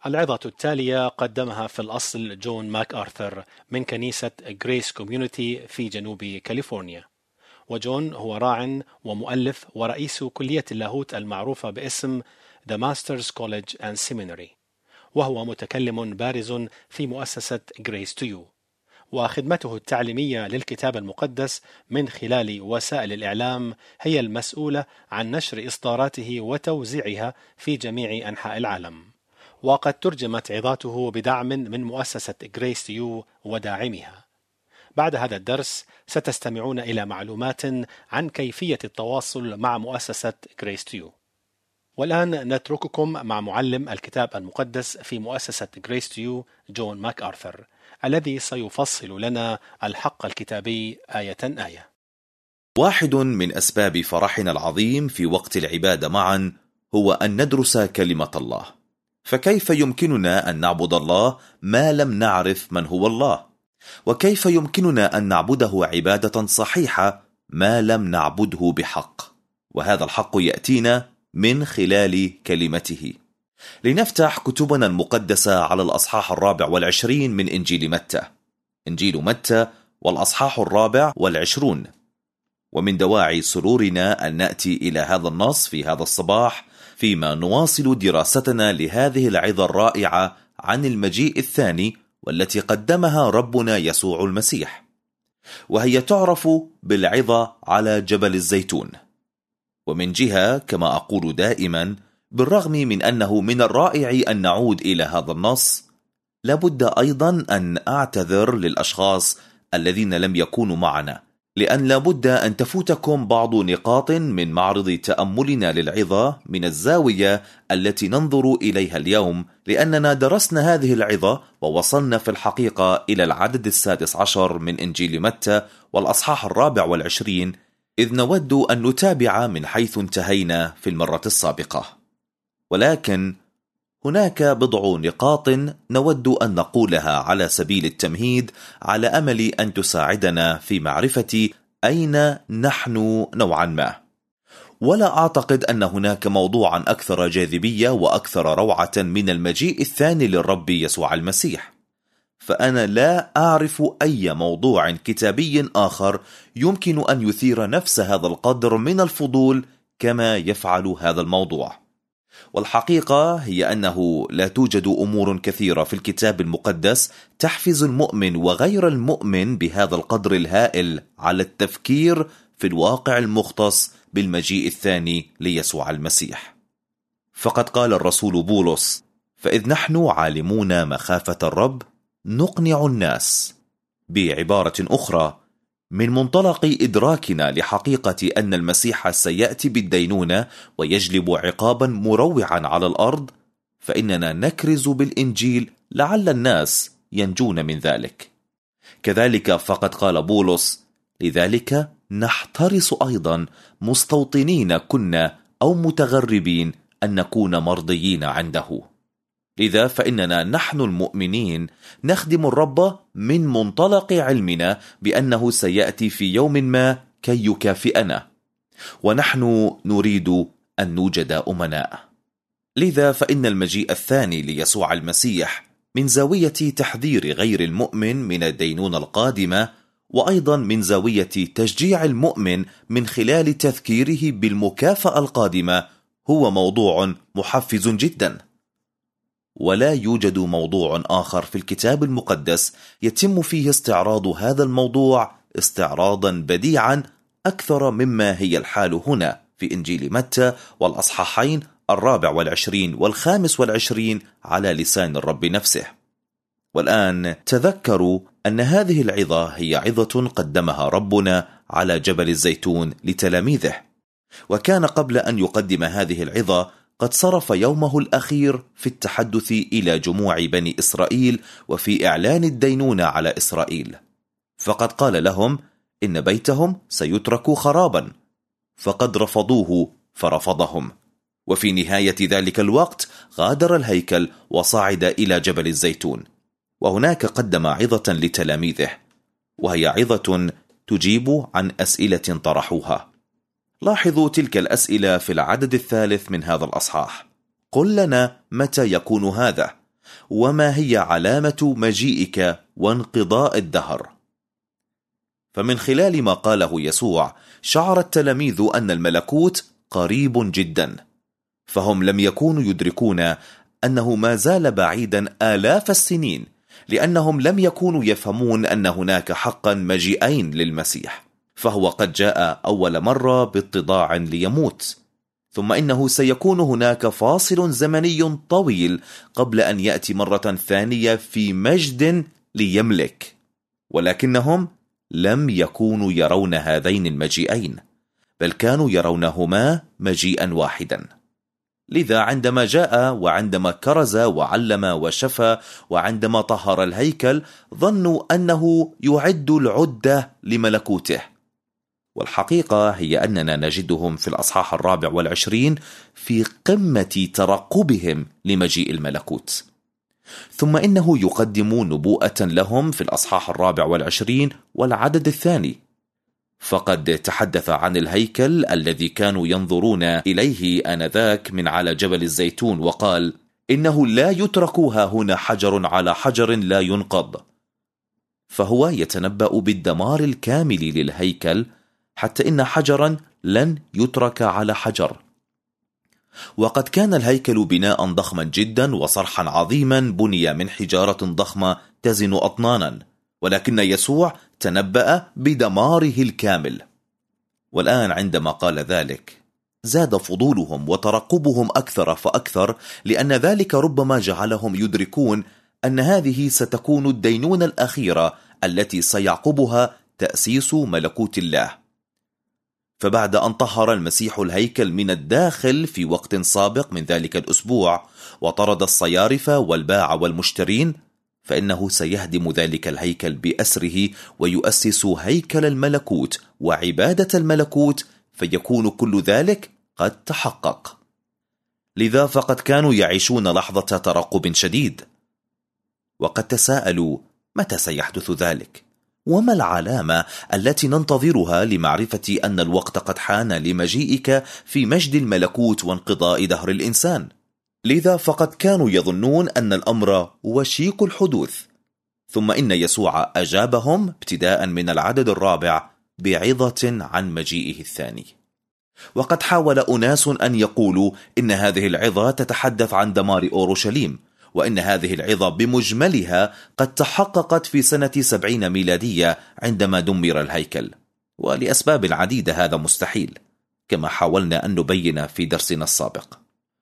العظة التالية قدمها في الأصل جون ماك آرثر من كنيسة غريس كوميونيتي في جنوب كاليفورنيا. وجون هو راع ومؤلف ورئيس كلية اللاهوت المعروفة باسم The Masters College and Seminary، وهو متكلم بارز في مؤسسة Grace to You، وخدمته التعليمية للكتاب المقدس من خلال وسائل الإعلام هي المسؤولة عن نشر إصداراته وتوزيعها في جميع أنحاء العالم. وقد ترجمت عظاته بدعم من مؤسسة Grace to You وداعمها. بعد هذا الدرس ستستمعون إلى معلومات عن كيفية التواصل مع مؤسسة Grace to You. والآن نترككم مع معلم الكتاب المقدس في مؤسسة Grace to You جون ماك آرثر، الذي سيفصل لنا الحق الكتابي آية آية. واحد من أسباب فرحنا العظيم في وقت العبادة معا هو أن ندرس كلمة الله. فكيف يمكننا أن نعبد الله ما لم نعرف من هو الله؟ وكيف يمكننا أن نعبده عبادة صحيحة ما لم نعبده بحق؟ وهذا الحق يأتينا من خلال كلمته. لنفتح كتبنا المقدسة على الأصحاح 24 من إنجيل متى. إنجيل متى والأصحاح 24. ومن دواعي سرورنا أن نأتي إلى هذا النص في هذا الصباح فيما نواصل دراستنا لهذه العظة الرائعة عن المجيء الثاني والتي قدمها ربنا يسوع المسيح، وهي تعرف بالعظة على جبل الزيتون. ومن جهة كما أقول دائما، بالرغم من أنه من الرائع أن نعود إلى هذا النص، لابد أيضا أن أعتذر للأشخاص الذين لم يكونوا معنا، لأن لابد أن تفوتكم بعض نقاط من معرض تأملنا للعظة من الزاوية التي ننظر إليها اليوم، لأننا درسنا هذه العظة ووصلنا في الحقيقة إلى العدد 16 من إنجيل متى والأصحاح 24، إذ نود أن نتابع من حيث انتهينا في المرة السابقة. ولكن هناك بضع نقاط نود أن نقولها على سبيل التمهيد، على أمل أن تساعدنا في معرفة أين نحن نوعا ما. ولا أعتقد أن هناك موضوعا أكثر جاذبية وأكثر روعة من المجيء الثاني للرب يسوع المسيح. فأنا لا أعرف أي موضوع كتابي آخر يمكن أن يثير نفس هذا القدر من الفضول كما يفعل هذا الموضوع. والحقيقة هي أنه لا توجد أمور كثيرة في الكتاب المقدس تحفز المؤمن وغير المؤمن بهذا القدر الهائل على التفكير في الواقع المختص بالمجيء الثاني ليسوع المسيح. فقد قال الرسول بولس: فإذ نحن عالمون مخافة الرب نقنع الناس. بعبارة أخرى، من منطلق إدراكنا لحقيقة أن المسيح سيأتي بالدينونة ويجلب عقابا مروعا على الأرض، فإننا نكرز بالإنجيل لعل الناس ينجون من ذلك. كذلك فقد قال بولس: لذلك نحترس أيضا مستوطنين كنا أو متغربين أن نكون مرضيين عنده. لذا فإننا نحن المؤمنين نخدم الرب من منطلق علمنا بأنه سيأتي في يوم ما كي يكافئنا، ونحن نريد أن نوجد أمناء. لذا فإن المجيء الثاني ليسوع المسيح من زاوية تحذير غير المؤمن من الدينونة القادمة، وأيضا من زاوية تشجيع المؤمن من خلال تذكيره بالمكافأة القادمة، هو موضوع محفز جدا. ولا يوجد موضوع آخر في الكتاب المقدس يتم فيه استعراض هذا الموضوع استعراضا بديعا أكثر مما هي الحال هنا في إنجيل متى والأصحاحين 24 و25 على لسان الرب نفسه. والآن تذكروا أن هذه العظة هي عظة قدمها ربنا على جبل الزيتون لتلاميذه، وكان قبل أن يقدم هذه العظة قد صرف يومه الأخير في التحدث إلى جموع بني إسرائيل وفي إعلان الدينونة على إسرائيل. فقد قال لهم إن بيتهم سيترك خرابا، فقد رفضوه فرفضهم. وفي نهاية ذلك الوقت غادر الهيكل وصعد إلى جبل الزيتون، وهناك قدم عظة لتلاميذه، وهي عظة تجيب عن أسئلة طرحوها. لاحظوا تلك الأسئلة في العدد 3 من هذا الأصحاح: قل لنا متى يكون هذا، وما هي علامة مجيئك وانقضاء الدهر؟ فمن خلال ما قاله يسوع شعر التلاميذ أن الملكوت قريب جدا، فهم لم يكونوا يدركون أنه ما زال بعيدا آلاف السنين، لأنهم لم يكونوا يفهمون أن هناك حقا مجيئين للمسيح، فهو قد جاء أول مرة باتضاع ليموت، ثم إنه سيكون هناك فاصل زمني طويل قبل أن يأتي مرة ثانية في مجد ليملك، ولكنهم لم يكونوا يرون هذين المجيئين، بل كانوا يرونهما مجيئا واحدا. لذا عندما جاء وعندما كرز وعلم وشفى وعندما طهر الهيكل ظنوا أنه يعد العدة لملكوته، والحقيقة هي أننا نجدهم في الأصحاح 24 في قمة ترقبهم لمجيء الملكوت. ثم إنه يقدم نبوءة لهم في الأصحاح 24 والعدد 2، فقد تحدث عن الهيكل الذي كانوا ينظرون إليه آنذاك من على جبل الزيتون، وقال: إنه لا يترك هنا حجر على حجر لا ينقض. فهو يتنبأ بالدمار الكامل للهيكل، حتى إن حجرا لن يترك على حجر. وقد كان الهيكل بناء ضخما جدا وصرحا عظيما بني من حجارة ضخمة تزن أطنانا، ولكن يسوع تنبأ بدماره الكامل. والآن عندما قال ذلك زاد فضولهم وترقبهم أكثر فأكثر، لأن ذلك ربما جعلهم يدركون أن هذه ستكون الدينونة الأخيرة التي سيعقبها تأسيس ملكوت الله. فبعد أن طهر المسيح الهيكل من الداخل في وقت سابق من ذلك الأسبوع وطرد الصيارف والباع والمشترين، فإنه سيهدم ذلك الهيكل بأسره ويؤسس هيكل الملكوت وعبادة الملكوت، فيكون كل ذلك قد تحقق. لذا فقد كانوا يعيشون لحظة ترقب شديد، وقد تساءلوا متى سيحدث ذلك؟ وما العلامة التي ننتظرها لمعرفة أن الوقت قد حان لمجيئك في مجد الملكوت وانقضاء دهر الإنسان؟ لذا فقد كانوا يظنون أن الأمر وشيك الحدوث. ثم إن يسوع أجابهم ابتداء من العدد 4 بعظة عن مجيئه الثاني. وقد حاول أناس أن يقولوا إن هذه العظة تتحدث عن دمار أورشليم، وإن هذه العظة بمجملها قد تحققت في سنة 70 ميلادية عندما دمر الهيكل، ولأسباب عديدة هذا مستحيل، كما حاولنا أن نبين في درسنا السابق.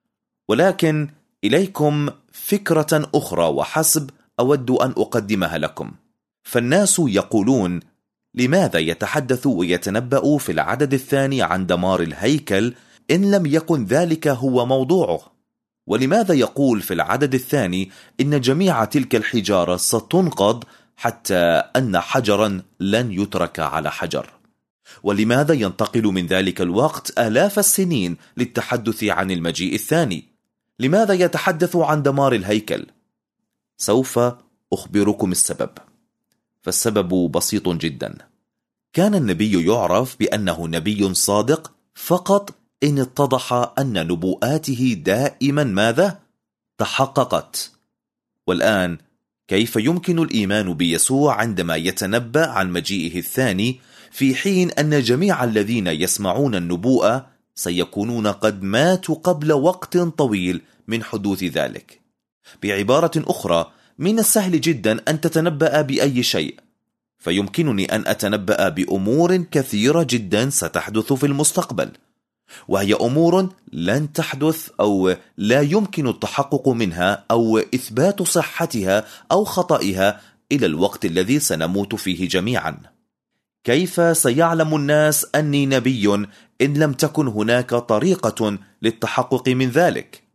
ولكن إليكم فكرة أخرى وحسب أود أن أقدمها لكم. فالناس يقولون: لماذا يتحدث ويتنبأ في العدد 2 عن دمار الهيكل إن لم يكن ذلك هو موضوعه؟ ولماذا يقول في العدد 2 إن جميع تلك الحجارة ستنقض حتى أن حجرا لن يترك على حجر؟ ولماذا ينتقل من ذلك الوقت آلاف السنين للتحدث عن المجيء الثاني؟ لماذا يتحدث عن دمار الهيكل؟ سوف أخبركم السبب. فالسبب بسيط جدا. كان النبي يعرف بأنه نبي صادق فقط إن اتضح أن نبوءاته دائما ماذا؟ تحققت. والآن كيف يمكن الإيمان بيسوع عندما يتنبأ عن مجيئه الثاني في حين أن جميع الذين يسمعون النبوءة سيكونون قد ماتوا قبل وقت طويل من حدوث ذلك؟ بعبارة أخرى، من السهل جدا أن تتنبأ بأي شيء، فيمكنني أن أتنبأ بأمور كثيرة جدا ستحدث في المستقبل، وهي أمور لن تحدث أو لا يمكن التحقق منها أو إثبات صحتها أو خطئها إلى الوقت الذي سنموت فيه جميعا. كيف سيعلم الناس أني نبي إن لم تكن هناك طريقة للتحقق من ذلك؟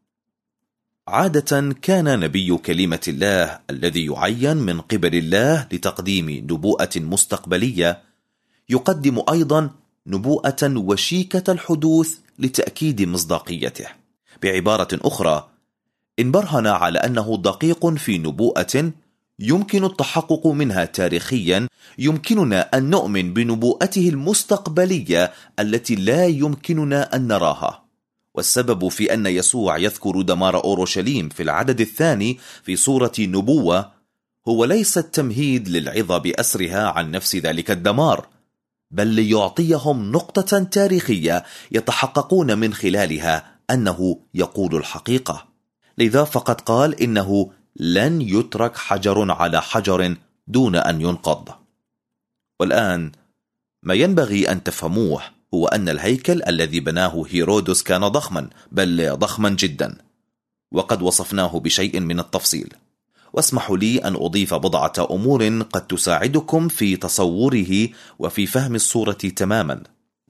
عادة كان نبي كلمة الله الذي يعين من قبل الله لتقديم نبوءة مستقبلية يقدم أيضا نبوءة وشيكة الحدوث لتأكيد مصداقيته. بعبارة أخرى، إن برهن على أنه دقيق في نبوءة يمكن التحقق منها تاريخيا، يمكننا أن نؤمن بنبوءته المستقبلية التي لا يمكننا أن نراها. والسبب في أن يسوع يذكر دمار أورشليم في العدد الثاني في سورة النبوة هو ليس التمهيد للعظة بأسرها عن نفس ذلك الدمار، بل ليعطيهم نقطة تاريخية يتحققون من خلالها أنه يقول الحقيقة. لذا فقد قال إنه لن يترك حجر على حجر دون أن ينقض. والآن ما ينبغي أن تفهموه هو أن الهيكل الذي بناه هيرودس كان ضخما، بل ضخما جدا، وقد وصفناه بشيء من التفصيل. واسمحوا لي أن أضيف بضعة أمور قد تساعدكم في تصوره وفي فهم الصورة تماما.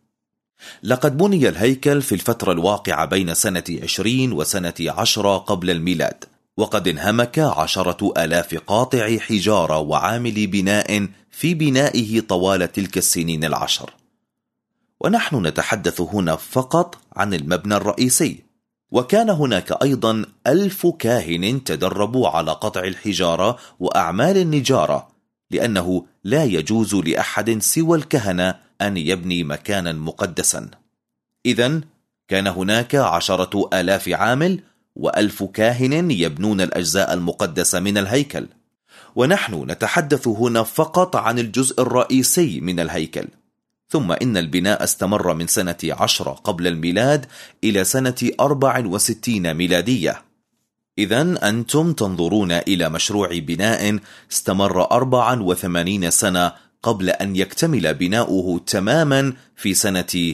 لقد بني الهيكل في الفترة الواقعة بين سنة 20 وسنة 10 قبل الميلاد، وقد انهمك 10,000 قاطع حجارة وعامل بناء في بنائه طوال تلك السنين 10. ونحن نتحدث هنا فقط عن المبنى الرئيسي، وكان هناك أيضا 1000 كاهن تدربوا على قطع الحجارة وأعمال النجارة، لأنه لا يجوز لأحد سوى الكهنة أن يبني مكانا مقدسا. إذن كان هناك 10,000 عامل و1000 كاهن يبنون الأجزاء المقدسة من الهيكل، ونحن نتحدث هنا فقط عن الجزء الرئيسي من الهيكل. ثم إن البناء استمر من سنة 10 قبل الميلاد إلى سنة 64 ميلادية. إذن أنتم تنظرون إلى مشروع بناء استمر 84 سنة قبل أن يكتمل بناؤه تماما في سنة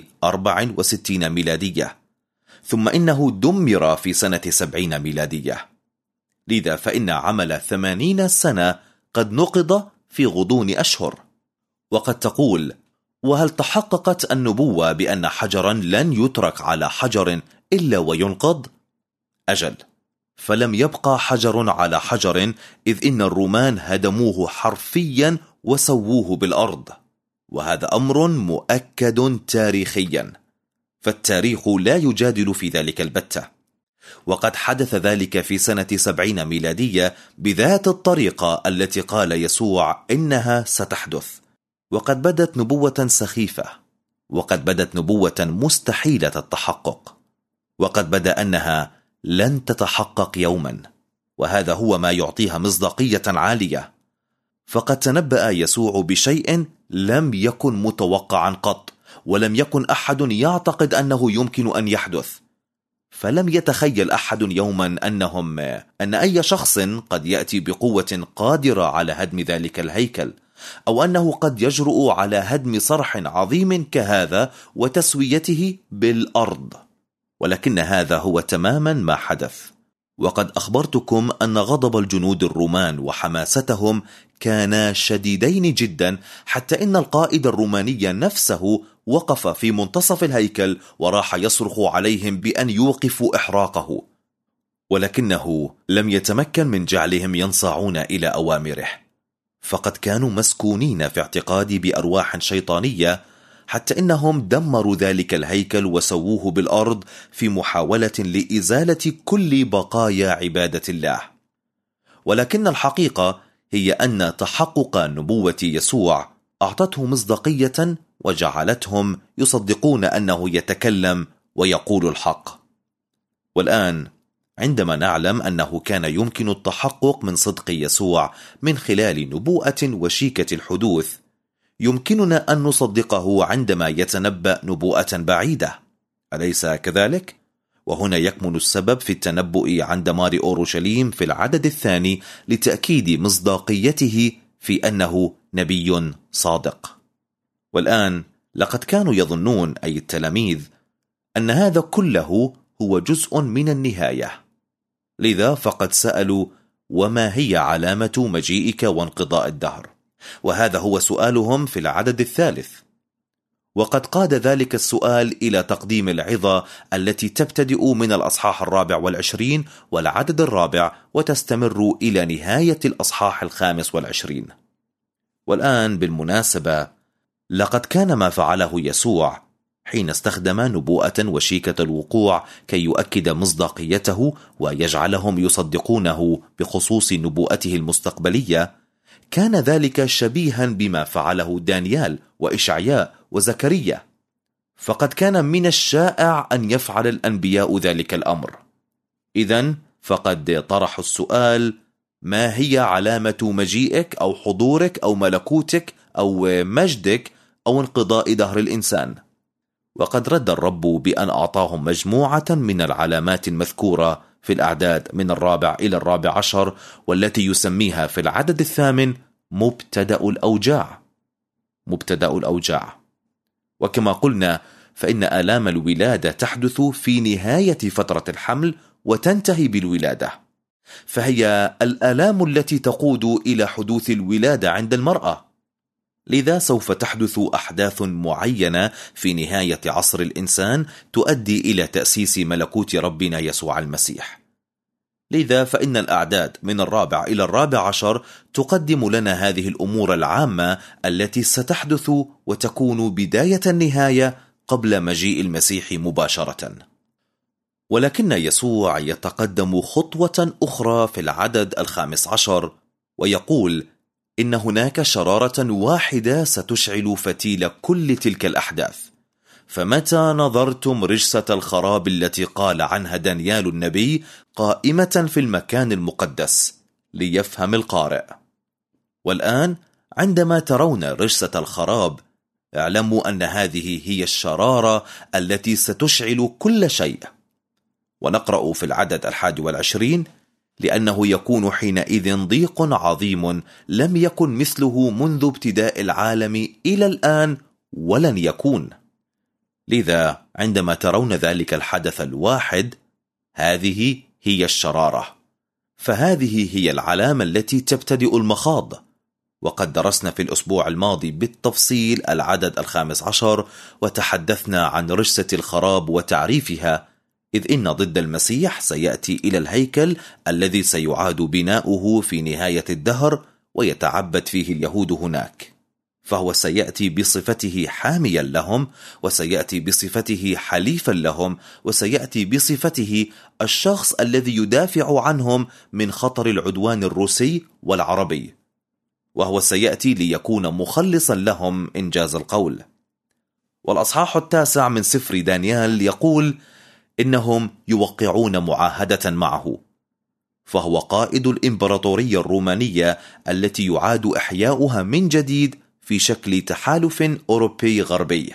64 ميلادية، ثم إنه دمر في سنة 70 ميلادية. لذا فإن عمل 80 سنة قد نقض في غضون أشهر. وقد تقول: وهل تحققت النبوة بأن حجرا لن يترك على حجر إلا وينقض؟ أجل، فلم يبقى حجر على حجر، إذ إن الرومان هدموه حرفيا وسووه بالأرض، وهذا أمر مؤكد تاريخيا، فالتاريخ لا يجادل في ذلك البتة. وقد حدث ذلك في سنة 70 ميلادية بذات الطريقة التي قال يسوع إنها ستحدث. وقد بدت نبوة سخيفة، وقد بدت نبوة مستحيلة التحقق، وقد بدا أنها لن تتحقق يوما، وهذا هو ما يعطيها مصداقية عالية. فقد تنبأ يسوع بشيء لم يكن متوقعا قط، ولم يكن أحد يعتقد أنه يمكن أن يحدث. فلم يتخيل أحد يوما أن أي شخص قد يأتي بقوة قادرة على هدم ذلك الهيكل، أو أنه قد يجرؤ على هدم صرح عظيم كهذا وتسويته بالأرض. ولكن هذا هو تماما ما حدث. وقد أخبرتكم أن غضب الجنود الرومان وحماستهم كانا شديدين جدا، حتى إن القائد الروماني نفسه وقف في منتصف الهيكل وراح يصرخ عليهم بأن يوقفوا إحراقه، ولكنه لم يتمكن من جعلهم ينصاعون إلى أوامره، فقد كانوا مسكونين في اعتقادي بأرواح شيطانية، حتى إنهم دمروا ذلك الهيكل وسووه بالأرض في محاولة لإزالة كل بقايا عبادة الله. ولكن الحقيقة هي أن تحقق نبوة يسوع أعطته مصداقية وجعلتهم يصدقون أنه يتكلم ويقول الحق. والآن عندما نعلم أنه كان يمكن التحقق من صدق يسوع من خلال نبوءة وشيكة الحدوث، يمكننا أن نصدقه عندما يتنبأ نبوءة بعيدة، أليس كذلك؟ وهنا يكمن السبب في التنبؤ عن دمار أورشليم في العدد الثاني لتأكيد مصداقيته في أنه نبي صادق. والآن لقد كانوا يظنون، أي التلاميذ، أن هذا كله هو جزء من النهاية، لذا فقد سألوا: وما هي علامة مجيئك وانقضاء الدهر؟ وهذا هو سؤالهم في العدد الثالث. وقد قاد ذلك السؤال إلى تقديم العظة التي تبتدئ من الأصحاح 24 والعدد 4 وتستمر إلى نهاية الأصحاح 25. والآن بالمناسبة، لقد كان ما فعله يسوع حين استخدم نبوءة وشيكة الوقوع كي يؤكد مصداقيته ويجعلهم يصدقونه بخصوص نبوءته المستقبلية، كان ذلك شبيها بما فعله دانيال وإشعياء وزكريا. فقد كان من الشائع أن يفعل الأنبياء ذلك الأمر. إذن فقد طرحوا السؤال: ما هي علامة مجيئك أو حضورك أو ملكوتك أو مجدك أو انقضاء دهر الإنسان؟ وقد رد الرب بأن أعطاهم مجموعة من العلامات المذكورة في الأعداد من 4 إلى 14، والتي يسميها في العدد 8 مبتدأ الأوجاع. مبتدأ الأوجاع. وكما قلنا فإن آلام الولادة تحدث في نهاية فترة الحمل وتنتهي بالولادة، فهي الآلام التي تقود إلى حدوث الولادة عند المرأة. لذا سوف تحدث أحداث معينة في نهاية عصر الإنسان تؤدي إلى تأسيس ملكوت ربنا يسوع المسيح. لذا فإن الأعداد من 4 إلى 14 تقدم لنا هذه الأمور العامة التي ستحدث وتكون بداية النهاية قبل مجيء المسيح مباشرة. ولكن يسوع يتقدم خطوة أخرى في العدد 15 ويقول إن هناك شرارة واحدة ستشعل فتيل كل تلك الأحداث. فمتى نظرتم رجسة الخراب التي قال عنها دانيال النبي قائمة في المكان المقدس، ليفهم القارئ. والآن عندما ترون رجسة الخراب اعلموا أن هذه هي الشرارة التي ستشعل كل شيء. ونقرأ في العدد 21: لأنه يكون حينئذ ضيق عظيم لم يكن مثله منذ ابتداء العالم إلى الآن ولن يكون. لذا عندما ترون ذلك الحدث الواحد، هذه هي الشرارة، فهذه هي العلامة التي تبتدئ المخاض. وقد درسنا في الأسبوع الماضي بالتفصيل العدد 15 وتحدثنا عن رجسة الخراب وتعريفها، إذ إن ضد المسيح سيأتي إلى الهيكل الذي سيعاد بناؤه في نهاية الدهر ويتعبد فيه اليهود هناك، فهو سيأتي بصفته حاميا لهم، وسيأتي بصفته حليفا لهم، وسيأتي بصفته الشخص الذي يدافع عنهم من خطر العدوان الروسي والعربي، وهو سيأتي ليكون مخلصا لهم إنجاز القول. والأصحاح 9 من سفر دانيال يقول إنهم يوقعون معاهدة معه، فهو قائد الإمبراطورية الرومانية التي يعاد إحياؤها من جديد في شكل تحالف أوروبي غربي.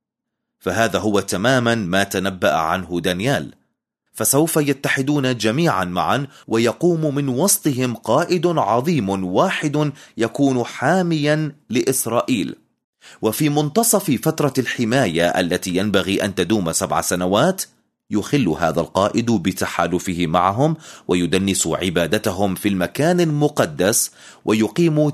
فهذا هو تماما ما تنبأ عنه دانيال، فسوف يتحدون جميعا معا ويقوم من وسطهم قائد عظيم واحد يكون حاميا لإسرائيل. وفي منتصف فترة الحماية التي ينبغي أن تدوم 7 سنوات يخل هذا القائد بتحالفه معهم ويدنس عبادتهم في المكان المقدس، ويقيم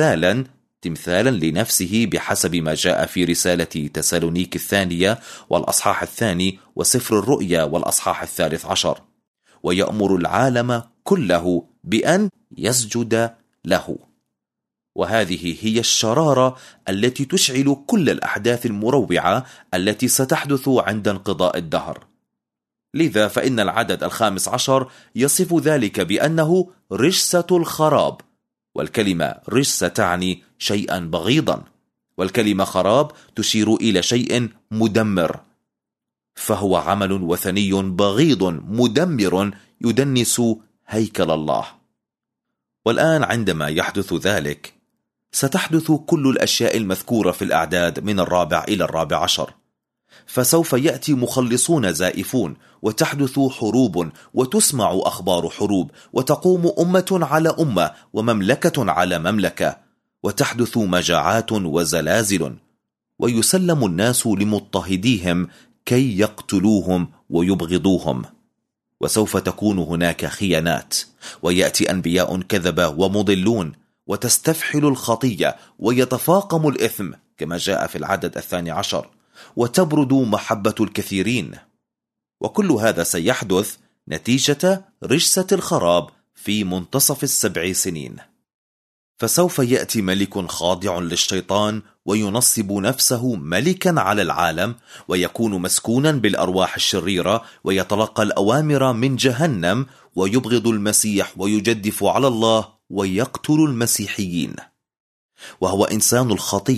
تمثالا لنفسه بحسب ما جاء في رسالة تسالونيك الثانية والأصحاح 2 وسفر الرؤيا والأصحاح 13، ويأمر العالم كله بأن يسجد له. وهذه هي الشرارة التي تشعل كل الأحداث المروعة التي ستحدث عند انقضاء الدهر. لذا فإن العدد 15 يصف ذلك بأنه رجسة الخراب، والكلمة رجسة تعني شيئا بغيضا، والكلمة خراب تشير إلى شيء مدمر، فهو عمل وثني بغيض مدمر يدنس هيكل الله. والآن عندما يحدث ذلك ستحدث كل الأشياء المذكورة في الأعداد من 4 إلى 14، فسوف يأتي مخلصون زائفون، وتحدث حروب، وتسمع أخبار حروب، وتقوم أمة على أمة ومملكة على مملكة، وتحدث مجاعات وزلازل، ويسلم الناس لمضطهديهم كي يقتلوهم ويبغضوهم. وسوف تكون هناك خيانات، ويأتي أنبياء كذبة ومضلون، وتستفحل الخطية ويتفاقم الإثم كما جاء في العدد 12، وتبرد محبة الكثيرين. وكل هذا سيحدث نتيجة رجسة الخراب في منتصف 7 سنين. فسوف يأتي ملك خاضع للشيطان وينصب نفسه ملكا على العالم، ويكون مسكونا بالأرواح الشريرة، ويتلقى الأوامر من جهنم، ويبغض المسيح ويجدف على الله ويقتل المسيحيين. وهو إنسان الخطية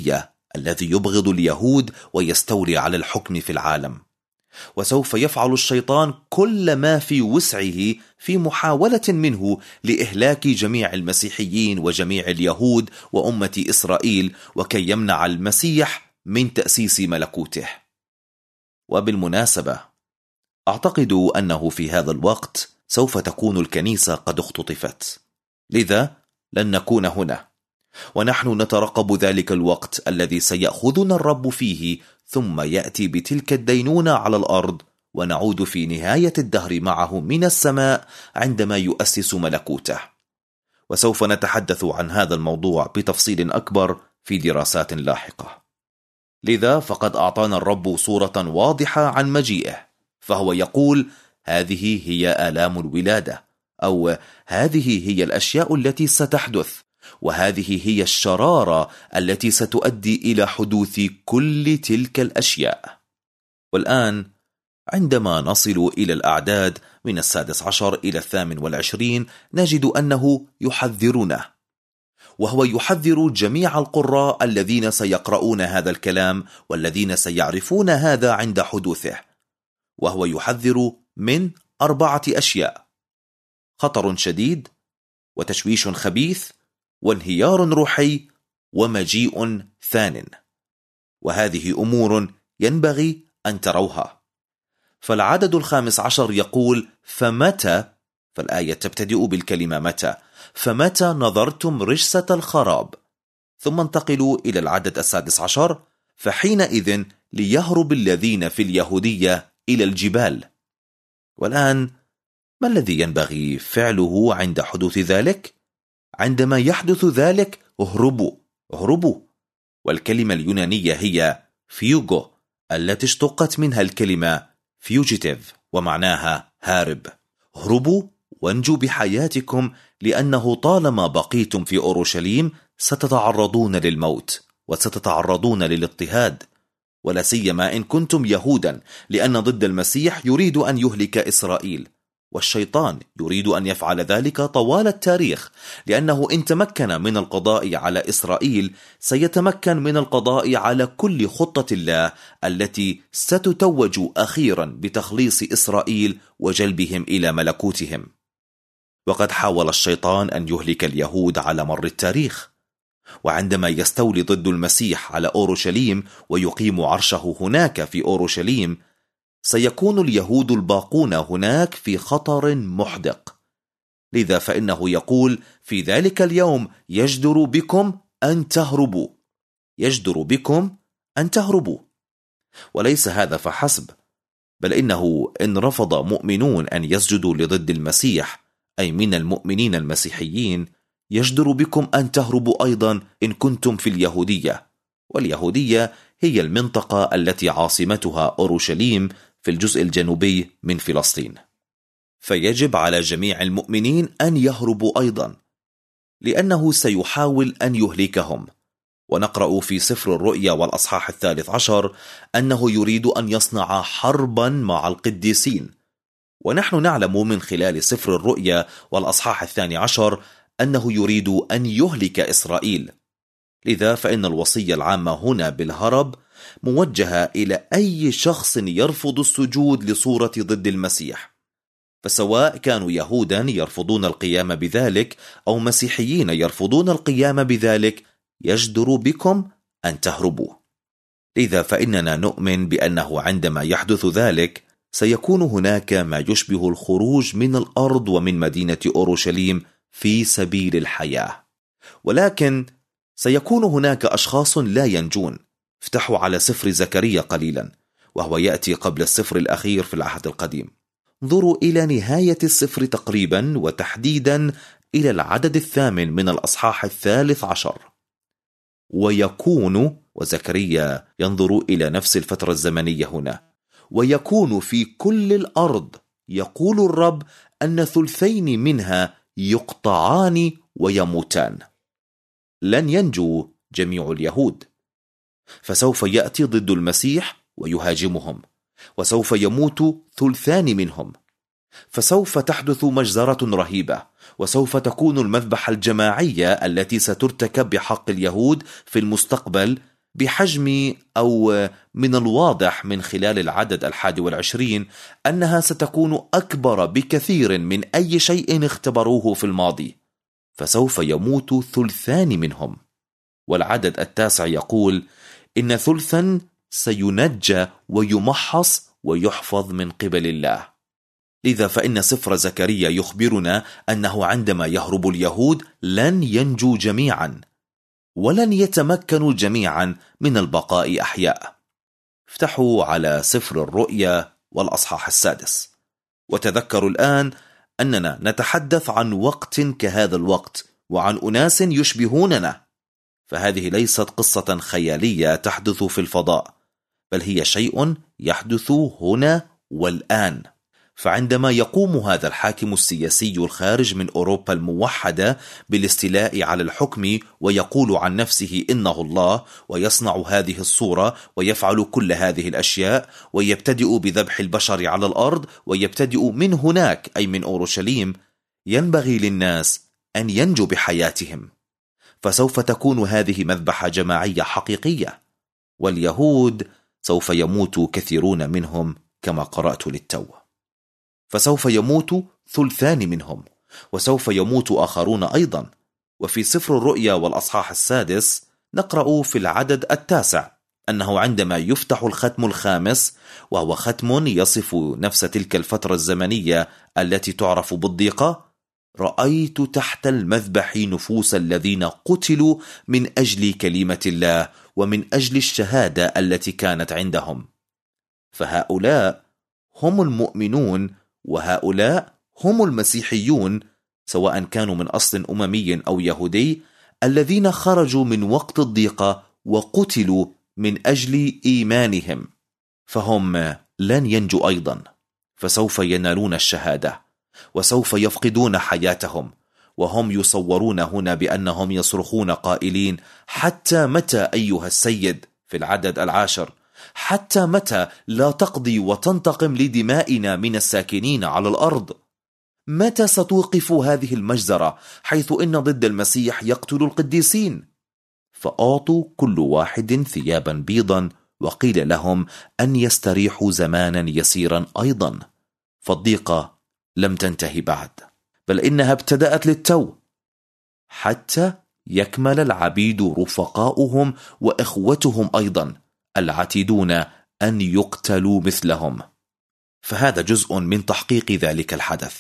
الذي يبغض اليهود ويستولي على الحكم في العالم. وسوف يفعل الشيطان كل ما في وسعه في محاولة منه لإهلاك جميع المسيحيين وجميع اليهود وأمة إسرائيل، وكي يمنع المسيح من تأسيس ملكوته. وبالمناسبة، أعتقد أنه في هذا الوقت سوف تكون الكنيسة قد اختطفت، لذا لن نكون هنا، ونحن نترقب ذلك الوقت الذي سيأخذنا الرب فيه، ثم يأتي بتلك الدينونة على الأرض، ونعود في نهاية الدهر معه من السماء عندما يؤسس ملكوته. وسوف نتحدث عن هذا الموضوع بتفصيل أكبر في دراسات لاحقة. لذا فقد أعطانا الرب صورة واضحة عن مجيئه، فهو يقول: هذه هي آلام الولادة، أو هذه هي الأشياء التي ستحدث، وهذه هي الشرارة التي ستؤدي إلى حدوث كل تلك الأشياء. والآن عندما نصل إلى الأعداد من 16 إلى 28 نجد أنه يحذرنا، وهو يحذر جميع القراء الذين سيقرؤون هذا الكلام والذين سيعرفون هذا عند حدوثه. وهو يحذر من 4 أشياء: خطر شديد، وتشويش خبيث، وانهيار روحي، ومجيء ثان. وهذه أمور ينبغي أن تروها. فالعدد 15 يقول: فمتى، فالآية تبتدئ بالكلمة متى، فمتى نظرتم رجسة الخراب. ثم انتقلوا إلى العدد 16: فحينئذ ليهرب الذين في اليهودية إلى الجبال. والآن ما الذي ينبغي فعله عند حدوث ذلك؟ عندما يحدث ذلك اهربوا، اهربوا. والكلمة اليونانية هي فيوغو، التي اشتقت منها الكلمة فيوجيتيف، ومعناها هارب. اهربوا وانجوا بحياتكم، لأنه طالما بقيتم في أورشليم ستتعرضون للموت وستتعرضون للاضطهاد، ولا سيما إن كنتم يهودا، لأن ضد المسيح يريد أن يهلك إسرائيل، والشيطان يريد أن يفعل ذلك طوال التاريخ، لأنه إن تمكن من القضاء على إسرائيل سيتمكن من القضاء على كل خطة الله التي ستتوج أخيرا بتخليص إسرائيل وجلبهم إلى ملكوتهم. وقد حاول الشيطان أن يهلك اليهود على مر التاريخ، وعندما يستولي ضد المسيح على أورشليم ويقيم عرشه هناك في أورشليم، سيكون اليهود الباقون هناك في خطر محدق. لذا فإنه يقول: في ذلك اليوم يجدر بكم أن تهربوا، يجدر بكم أن تهربوا. وليس هذا فحسب، بل إنه إن رفض مؤمنون أن يسجدوا لضد المسيح، أي من المؤمنين المسيحيين، يجدر بكم أن تهربوا أيضا إن كنتم في اليهودية. واليهودية هي المنطقة التي عاصمتها أورشليم في الجزء الجنوبي من فلسطين. فيجب على جميع المؤمنين أن يهربوا أيضا، لأنه سيحاول أن يهلكهم. ونقرأ في سفر الرؤيا والأصحاح 13 أنه يريد أن يصنع حربا مع القديسين. ونحن نعلم من خلال سفر الرؤيا والأصحاح 12 أنه يريد أن يهلك إسرائيل. لذا فإن الوصية العامة هنا بالهرب موجهة إلى أي شخص يرفض السجود لصورة ضد المسيح، فسواء كانوا يهودا يرفضون القيام بذلك أو مسيحيين يرفضون القيام بذلك، يجدر بكم أن تهربوا. لذا فإننا نؤمن بأنه عندما يحدث ذلك سيكون هناك ما يشبه الخروج من الأرض ومن مدينة أورشليم في سبيل الحياة، ولكن سيكون هناك أشخاص لا ينجون. افتحوا على سفر زكريا قليلا، وهو يأتي قبل السفر الأخير في العهد القديم. انظروا إلى نهاية السفر تقريبا، وتحديدا إلى العدد 8 من الأصحاح 13. ويكون، وزكريا ينظر إلى نفس الفترة الزمنية هنا، ويكون في كل الأرض يقول الرب أن 2 منها يقطعان ويموتان. لن ينجو جميع اليهود، فسوف يأتي ضد المسيح ويهاجمهم، وسوف يموت 2 منهم، فسوف تحدث مجزرة رهيبة، وسوف تكون المذبحة الجماعية التي سترتكب بحق اليهود في المستقبل بحجم أو من الواضح من خلال العدد 21 أنها ستكون أكبر بكثير من أي شيء اختبروه في الماضي، فسوف يموت ثلثان منهم. والعدد 9 يقول إن ثلثا سينجى ويمحص ويحفظ من قبل الله. لذا فإن سفر زكريا يخبرنا أنه عندما يهرب اليهود لن ينجوا جميعا، ولن يتمكنوا جميعا من البقاء أحياء. افتحوا على سفر الرؤيا والأصحاح 6، وتذكروا الآن أننا نتحدث عن وقت كهذا الوقت وعن أناس يشبهوننا، فهذه ليست قصة خيالية تحدث في الفضاء، بل هي شيء يحدث هنا والآن. فعندما يقوم هذا الحاكم السياسي الخارج من أوروبا الموحدة بالاستيلاء على الحكم ويقول عن نفسه إنه الله، ويصنع هذه الصورة ويفعل كل هذه الأشياء، ويبتدئ بذبح البشر على الأرض، ويبتدئ من هناك أي من أورشليم، ينبغي للناس أن ينجوا بحياتهم، فسوف تكون هذه مذبحة جماعية حقيقية، واليهود سوف يموت كثيرون منهم كما قرأت للتو. فسوف يموت ثلثان منهم، وسوف يموت آخرون أيضا. وفي سفر الرؤيا والأصحاح 6 نقرأ في العدد 9 أنه عندما يفتح الختم الخامس، وهو ختم يصف نفس تلك الفترة الزمنية التي تعرف بالضيقة، رأيت تحت المذبح نفوس الذين قتلوا من أجل كلمة الله ومن أجل الشهادة التي كانت عندهم. فهؤلاء هم المؤمنون، وهؤلاء هم المسيحيون، سواء كانوا من أصل أممي أو يهودي، الذين خرجوا من وقت الضيقة وقتلوا من أجل إيمانهم، فهم لن ينجوا أيضا، فسوف ينالون الشهادة وسوف يفقدون حياتهم. وهم يصورون هنا بأنهم يصرخون قائلين: حتى متى أيها السيد؟ في العدد 10: حتى متى لا تقضي وتنتقم لدمائنا من الساكنين على الأرض؟ متى ستوقف هذه المجزرة حيث إن ضد المسيح يقتل القديسين؟ فأعطوا كل واحد ثيابا بيضا، وقيل لهم أن يستريحوا زمانا يسيرا أيضا، فالضيقة لم تنتهي بعد، بل إنها ابتدأت للتو، حتى يكمل العبيد رفقاؤهم وإخوتهم أيضا العتيدون أن يقتلوا مثلهم. فهذا جزء من تحقيق ذلك الحدث،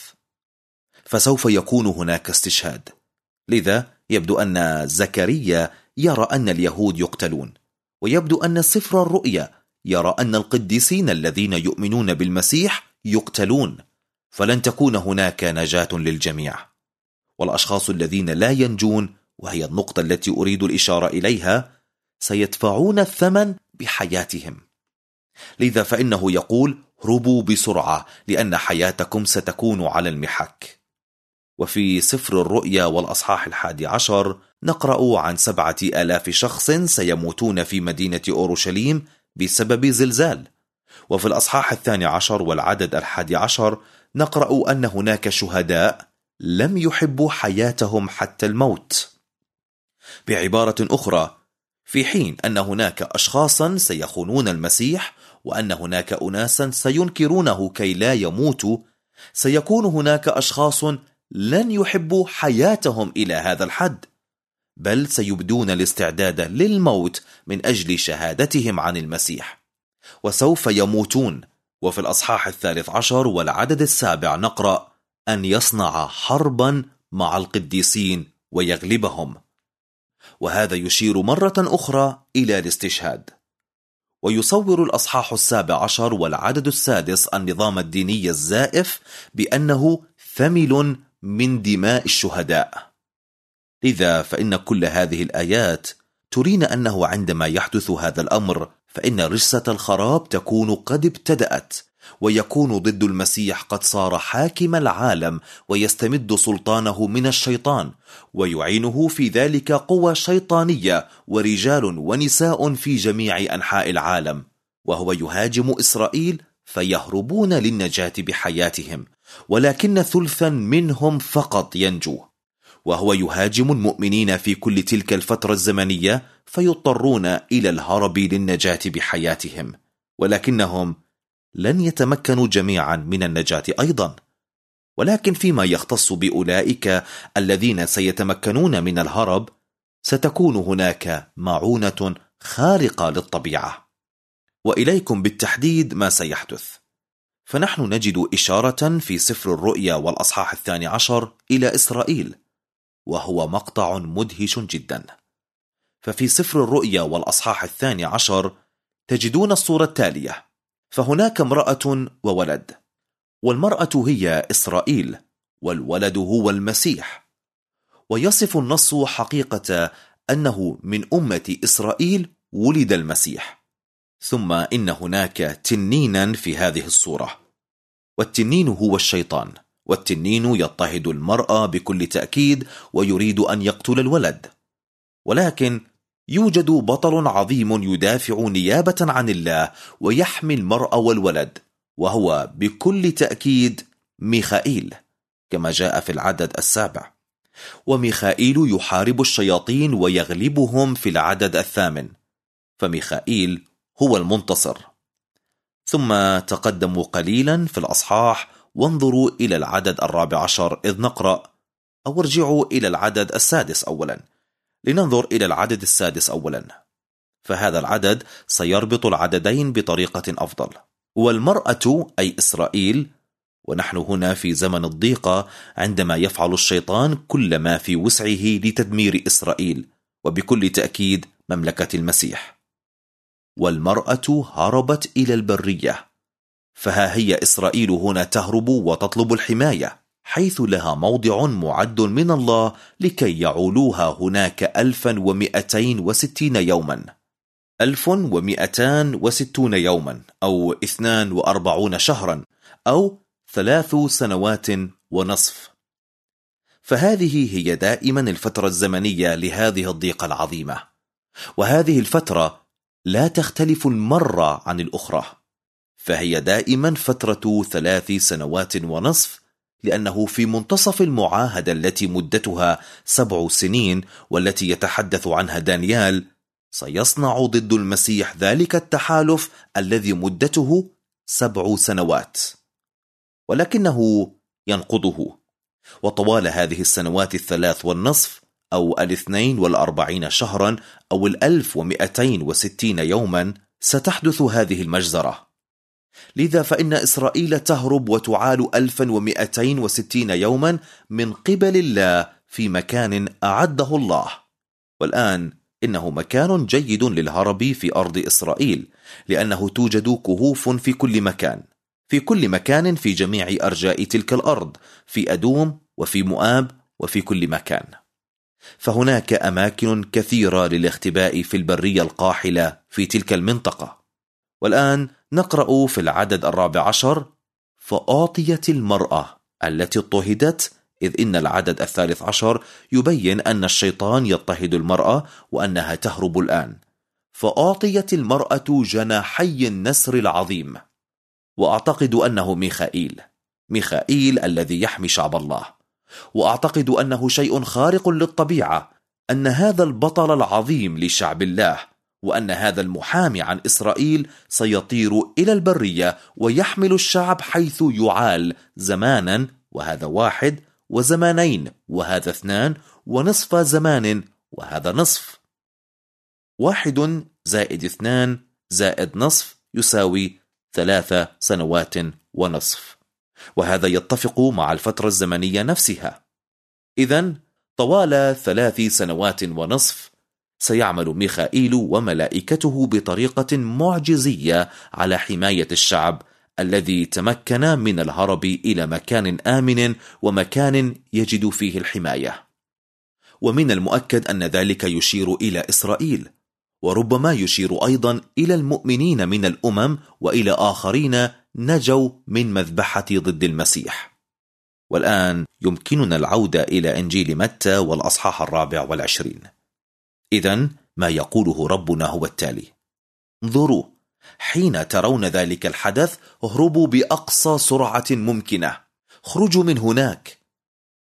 فسوف يكون هناك استشهاد. لذا يبدو أن زكريا يرى أن اليهود يقتلون، ويبدو أن سفر الرؤيا يرى أن القديسين الذين يؤمنون بالمسيح يقتلون، فلن تكون هناك نجاة للجميع. والأشخاص الذين لا ينجون، وهي النقطة التي أريد الإشارة إليها، سيدفعون الثمن بحياتهم. لذا فإنه يقول: هربوا بسرعة لأن حياتكم ستكون على المحك. وفي سفر الرؤيا والأصحاح 11 نقرأ عن 7,000 شخص سيموتون في مدينة أورشليم بسبب زلزال. وفي الأصحاح 12 والعدد 11 نقرأ أن هناك شهداء لم يحبوا حياتهم حتى الموت. بعبارة أخرى، في حين أن هناك أشخاصا سيخونون المسيح، وأن هناك أناسا سينكرونه كي لا يموتوا، سيكون هناك أشخاص لن يحبوا حياتهم إلى هذا الحد، بل سيبدون الاستعداد للموت من أجل شهادتهم عن المسيح، وسوف يموتون. وفي الأصحاح 13 والعدد 7 نقرأ: أن يصنع حربا مع القديسين ويغلبهم. وهذا يشير مرة أخرى إلى الاستشهاد. ويصور الأصحاح 17 والعدد 6 النظام الديني الزائف بأنه ثمل من دماء الشهداء. لذا فإن كل هذه الآيات ترينا أنه عندما يحدث هذا الأمر فإن رجسة الخراب تكون قد ابتدأت، ويكون ضد المسيح قد صار حاكم العالم، ويستمد سلطانه من الشيطان، ويعينه في ذلك قوى شيطانية ورجال ونساء في جميع أنحاء العالم، وهو يهاجم إسرائيل فيهربون للنجاة بحياتهم، ولكن ثلثا منهم فقط ينجو. وهو يهاجم المؤمنين في كل تلك الفترة الزمنية، فيضطرون إلى الهرب للنجاة بحياتهم، ولكنهم لن يتمكنوا جميعا من النجاة أيضا. ولكن فيما يختص بأولئك الذين سيتمكنون من الهرب، ستكون هناك معونة خارقة للطبيعة. وإليكم بالتحديد ما سيحدث. فنحن نجد إشارة في سفر الرؤيا والأصحاح 12 إلى إسرائيل، وهو مقطع مدهش جدا. ففي سفر الرؤيا والأصحاح 12 تجدون الصورة التالية: فهناك امرأة وولد، والمرأة هي إسرائيل، والولد هو المسيح. ويصف النص حقيقة أنه من أمة إسرائيل ولد المسيح. ثم إن هناك تنينا في هذه الصورة، والتنين هو الشيطان، والتنين يضطهد المرأة بكل تأكيد ويريد أن يقتل الولد. ولكن يوجد بطل عظيم يدافع نيابة عن الله ويحمي المرأة والولد، وهو بكل تأكيد ميخائيل، كما جاء في العدد 7. وميخائيل يحارب الشياطين ويغلبهم في العدد 8، فميخائيل هو المنتصر. ثم تقدموا قليلا في الأصحاح وانظروا إلى العدد 14 إذ نقرأ، أو ارجعوا إلى العدد 6 أولا لننظر إلى العدد 6 أولا، فهذا العدد سيربط العددين بطريقة أفضل. والمرأة أي إسرائيل، ونحن هنا في زمن الضيقة عندما يفعل الشيطان كل ما في وسعه لتدمير إسرائيل، وبكل تأكيد مملكة المسيح. والمرأة هربت إلى البرية، فها هي إسرائيل هنا تهرب وتطلب الحماية، حيث لها موضع معد من الله لكي يعولوها هناك 1260 يوما. 1260 يوما أو 42 شهرا أو 3 سنوات ونصف. فهذه هي دائما الفترة الزمنية لهذه الضيقة العظيمة، وهذه الفترة لا تختلف المرة عن الأخرى، فهي دائما فترة 3 سنوات ونصف، لأنه في منتصف المعاهدة التي مدتها 7 سنين والتي يتحدث عنها دانيال، سيصنع ضد المسيح ذلك التحالف الذي مدته 7 سنوات، ولكنه ينقضه. وطوال هذه السنوات 3 والنصف أو 42 شهرا أو 1260 يوما ستحدث هذه المجزرة. لذا فإن إسرائيل تهرب وتعال 1260 يوما من قبل الله في مكان أعده الله. والآن إنه مكان جيد للهرب في أرض إسرائيل، لأنه توجد كهوف في كل مكان في جميع أرجاء تلك الأرض، في أدوم وفي مؤاب وفي كل مكان. فهناك أماكن كثيرة للاختباء في البرية القاحلة في تلك المنطقة. والآن نقرأ في العدد 14: فأعطيت المرأة التي اضطهدت، إذ إن العدد 13 يبين أن الشيطان يضطهد المرأة وأنها تهرب الآن. فأعطيت المرأة جناحي النسر العظيم، وأعتقد أنه ميخائيل الذي يحمي شعب الله. وأعتقد أنه شيء خارق للطبيعة أن هذا البطل العظيم لشعب الله وأن هذا المحامي عن إسرائيل سيطير إلى البرية ويحمل الشعب، حيث يعال زمانا وهذا 1، وزمانين وهذا 2، ونصف زمان وهذا نصف. 1 زائد 2 زائد نصف يساوي 3 سنوات ونصف، وهذا يتفق مع الفترة الزمنية نفسها. إذن طوال 3 سنوات ونصف سيعمل ميخائيل وملائكته بطريقة معجزية على حماية الشعب الذي تمكن من الهرب إلى مكان آمن ومكان يجد فيه الحماية. ومن المؤكد أن ذلك يشير إلى إسرائيل، وربما يشير أيضا إلى المؤمنين من الأمم وإلى آخرين نجوا من مذبحة ضد المسيح. والآن يمكننا العودة إلى إنجيل متى والأصحاح 24. إذن ما يقوله ربنا هو التالي: انظروا، حين ترون ذلك الحدث اهربوا بأقصى سرعة ممكنة، خرجوا من هناك.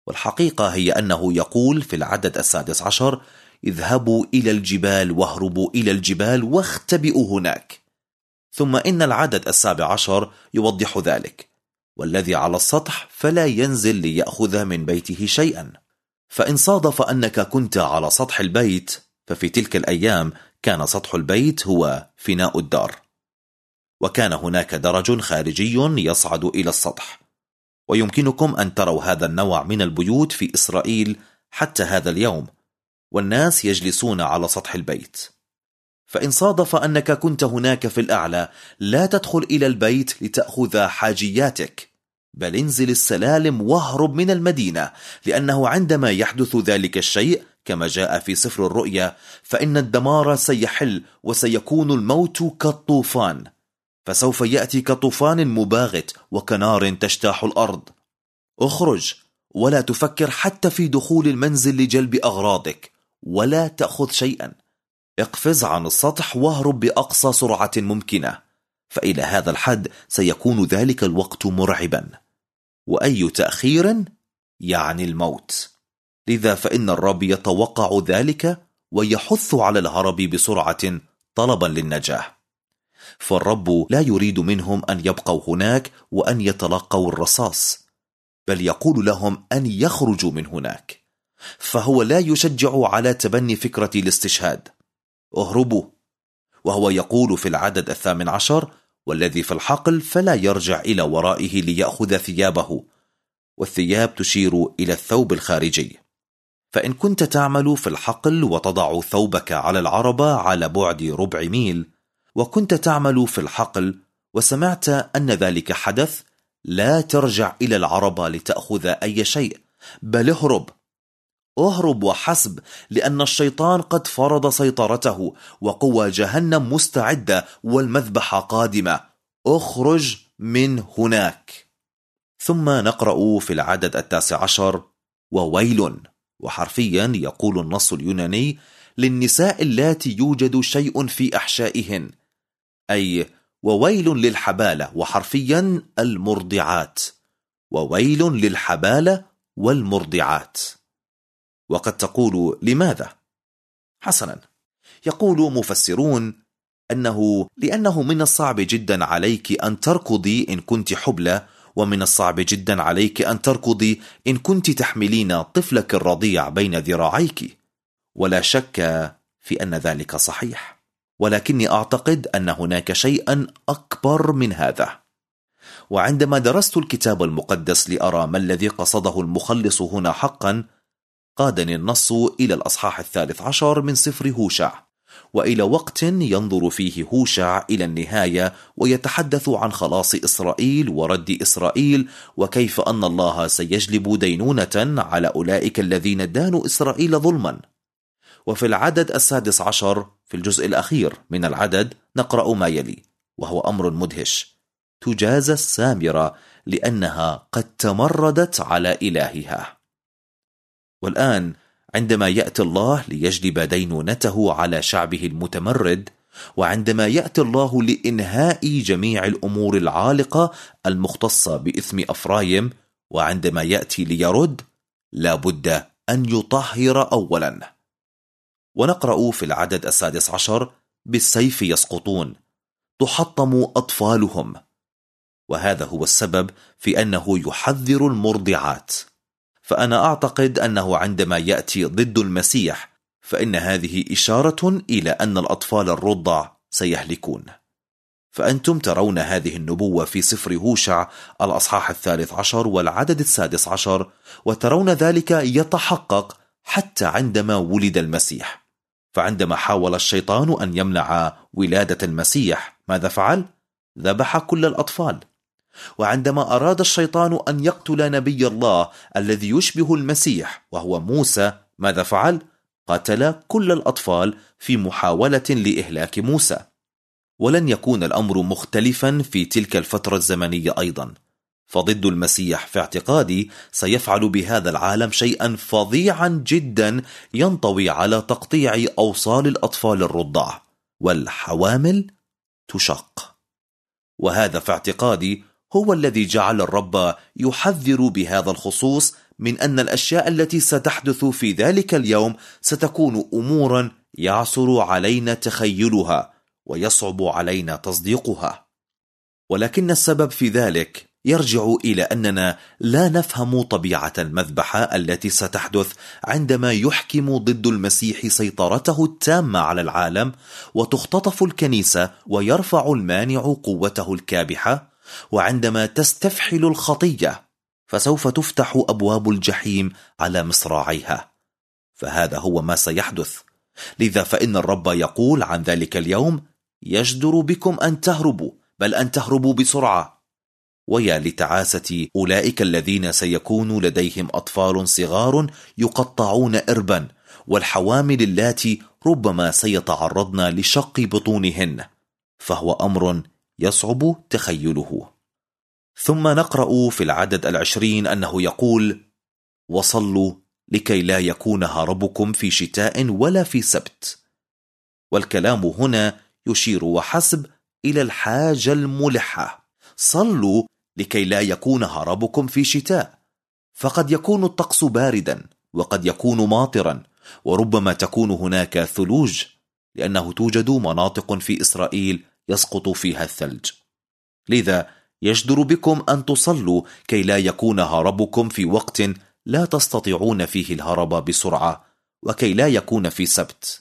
والحقيقة هي أنه يقول في العدد 16: اذهبوا إلى الجبال واهربوا إلى الجبال واختبئوا هناك. ثم إن العدد 17 يوضح ذلك: والذي على السطح فلا ينزل ليأخذ من بيته شيئا. فإن صادف أنك كنت على سطح البيت، ففي تلك الأيام كان سطح البيت هو فناء الدار، وكان هناك درج خارجي يصعد إلى السطح. ويمكنكم أن تروا هذا النوع من البيوت في إسرائيل حتى هذا اليوم، والناس يجلسون على سطح البيت. فإن صادف أنك كنت هناك في الأعلى، لا تدخل إلى البيت لتأخذ حاجياتك، بل انزل السلالم واهرب من المدينة، لأنه عندما يحدث ذلك الشيء كما جاء في سفر الرؤيا، فإن الدمار سيحل وسيكون الموت كالطوفان، فسوف يأتي كطوفان مباغت وكنار تجتاح الأرض. اخرج ولا تفكر حتى في دخول المنزل لجلب أغراضك، ولا تأخذ شيئا. اقفز عن السطح واهرب بأقصى سرعة ممكنة، فإلى هذا الحد سيكون ذلك الوقت مرعبا، وأي تأخير يعني الموت. لذا فإن الرب يتوقع ذلك ويحث على الهرب بسرعة طلبا للنجاة. فالرب لا يريد منهم أن يبقوا هناك وأن يتلقوا الرصاص، بل يقول لهم أن يخرجوا من هناك. فهو لا يشجع على تبني فكرة الاستشهاد. اهربوا. وهو يقول في العدد 18: والذي في الحقل فلا يرجع إلى ورائه ليأخذ ثيابه. والثياب تشير إلى الثوب الخارجي. فإن كنت تعمل في الحقل وتضع ثوبك على العربة على بعد 4 ميل، وكنت تعمل في الحقل وسمعت أن ذلك حدث، لا ترجع إلى العربة لتأخذ أي شيء، بل اهرب وحسب، لأن الشيطان قد فرض سيطرته، وقوى جهنم مستعدة، والمذبحة قادمة. اخرج من هناك. ثم نقرأ في العدد 19: وويل. وحرفيا يقول النص اليوناني: للنساء اللاتي يوجد شيء في أحشائهن، أي وويل للحبالة، وحرفيا المرضعات. وويل للحبالة والمرضعات. وقد تقول: لماذا؟ حسنا، يقول مفسرون لأنه من الصعب جدا عليك أن تركضي إن كنت حبلى، ومن الصعب جدا عليك أن تركضي إن كنت تحملين طفلك الرضيع بين ذراعيك. ولا شك في أن ذلك صحيح، ولكني أعتقد أن هناك شيئا أكبر من هذا. وعندما درست الكتاب المقدس لأرى ما الذي قصده المخلص هنا حقا، قادني النص إلى الأصحاح 13 من سفر هوشع، وإلى وقت ينظر فيه هوشع إلى النهاية ويتحدث عن خلاص إسرائيل ورد إسرائيل، وكيف أن الله سيجلب دينونة على أولئك الذين دانوا إسرائيل ظلما. وفي العدد 16 في الجزء الأخير من العدد نقرأ ما يلي، وهو أمر مدهش: تجازى السامرة لأنها قد تمردت على إلهها. والآن عندما يأتي الله ليجلب دينونته على شعبه المتمرد، وعندما يأتي الله لإنهاء جميع الأمور العالقة المختصة بإثم أفرايم، وعندما يأتي ليرد، لابد أن يطهر أولا. ونقرأ في العدد 16: بالسيف يسقطون، تحطم أطفالهم. وهذا هو السبب في أنه يحذر المرضعات. فأنا أعتقد أنه عندما يأتي ضد المسيح، فإن هذه إشارة إلى أن الأطفال الرضع سيهلكون. فأنتم ترون هذه النبوة في سفر هوشع الأصحاح 13 والعدد 16، وترون ذلك يتحقق حتى عندما ولد المسيح. فعندما حاول الشيطان أن يمنع ولادة المسيح، ماذا فعل؟ ذبح كل الأطفال. وعندما أراد الشيطان أن يقتل نبي الله الذي يشبه المسيح وهو موسى، ماذا فعل؟ قتل كل الأطفال في محاولة لإهلاك موسى. ولن يكون الأمر مختلفا في تلك الفترة الزمنية أيضا، فضد المسيح في اعتقادي سيفعل بهذا العالم شيئا فظيعا جدا ينطوي على تقطيع أوصال الأطفال الرضع، والحوامل تشق. وهذا في اعتقادي هو الذي جعل الرب يحذر بهذا الخصوص من أن الأشياء التي ستحدث في ذلك اليوم ستكون أمورا يعسر علينا تخيلها ويصعب علينا تصديقها. ولكن السبب في ذلك يرجع إلى أننا لا نفهم طبيعة المذبحة التي ستحدث عندما يحكم ضد المسيح سيطرته التامة على العالم، وتختطف الكنيسة ويرفع المانع قوته الكابحة، وعندما تستفحل الخطية فسوف تفتح أبواب الجحيم على مصراعيها. فهذا هو ما سيحدث. لذا فإن الرب يقول عن ذلك اليوم: يجدر بكم أن تهربوا، بل أن تهربوا بسرعة. ويا لتعاسة أولئك الذين سيكون لديهم أطفال صغار يقطعون إربا، والحوامل اللاتي ربما سيتعرضن لشق بطونهن، فهو أمر يصعب تخيله. ثم نقرأ في العدد 20 أنه يقول: وصلوا لكي لا يكون هربكم في شتاء ولا في سبت. والكلام هنا يشير وحسب إلى الحاجة الملحة. صلوا لكي لا يكون هربكم في شتاء، فقد يكون الطقس باردا، وقد يكون ماطرا، وربما تكون هناك ثلوج، لأنه توجد مناطق في إسرائيل يسقط فيها الثلج. لذا يجدر بكم أن تصلوا كي لا يكون هربكم في وقت لا تستطيعون فيه الهرب بسرعة، وكي لا يكون في سبت.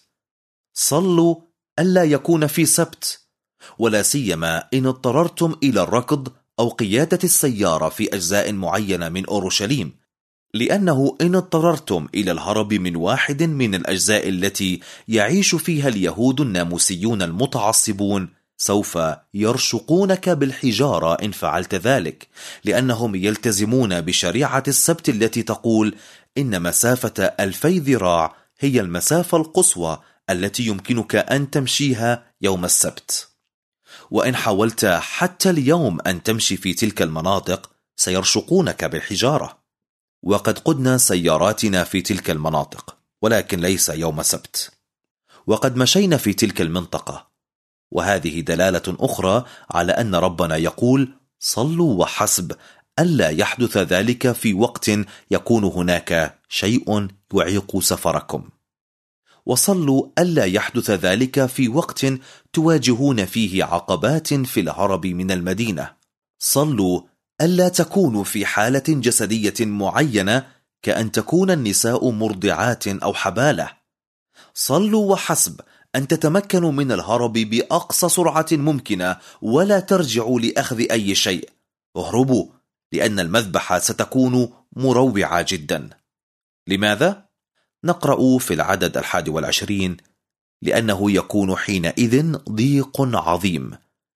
صلوا ألا يكون في سبت، ولا سيما إن اضطررتم إلى الركض أو قيادة السيارة في أجزاء معينة من أورشليم، لأنه إن اضطررتم إلى الهرب من واحد من الأجزاء التي يعيش فيها اليهود الناموسيون المتعصبون سوف يرشقونك بالحجارة إن فعلت ذلك، لأنهم يلتزمون بشريعة السبت التي تقول إن مسافة 2000 ذراع هي المسافة القصوى التي يمكنك أن تمشيها يوم السبت. وإن حاولت حتى اليوم أن تمشي في تلك المناطق سيرشقونك بالحجارة. وقد قدنا سياراتنا في تلك المناطق، ولكن ليس يوم سبت. وقد مشينا في تلك المنطقة، وهذه دلالة أخرى على أن ربنا يقول: صلوا وحسب، ألا يحدث ذلك في وقت يكون هناك شيء يعيق سفركم. وصلوا ألا يحدث ذلك في وقت تواجهون فيه عقبات في الهرب من المدينة. صلوا ألا تكونوا في حالة جسدية معينة، كأن تكون النساء مرضعات أو حبالة. صلوا وحسب أن تتمكنوا من الهرب بأقصى سرعة ممكنة، ولا ترجعوا لأخذ أي شيء. اهربوا، لأن المذبحة ستكون مروعة جدا. لماذا؟ نقرأ في العدد 21: لأنه يكون حينئذ ضيق عظيم،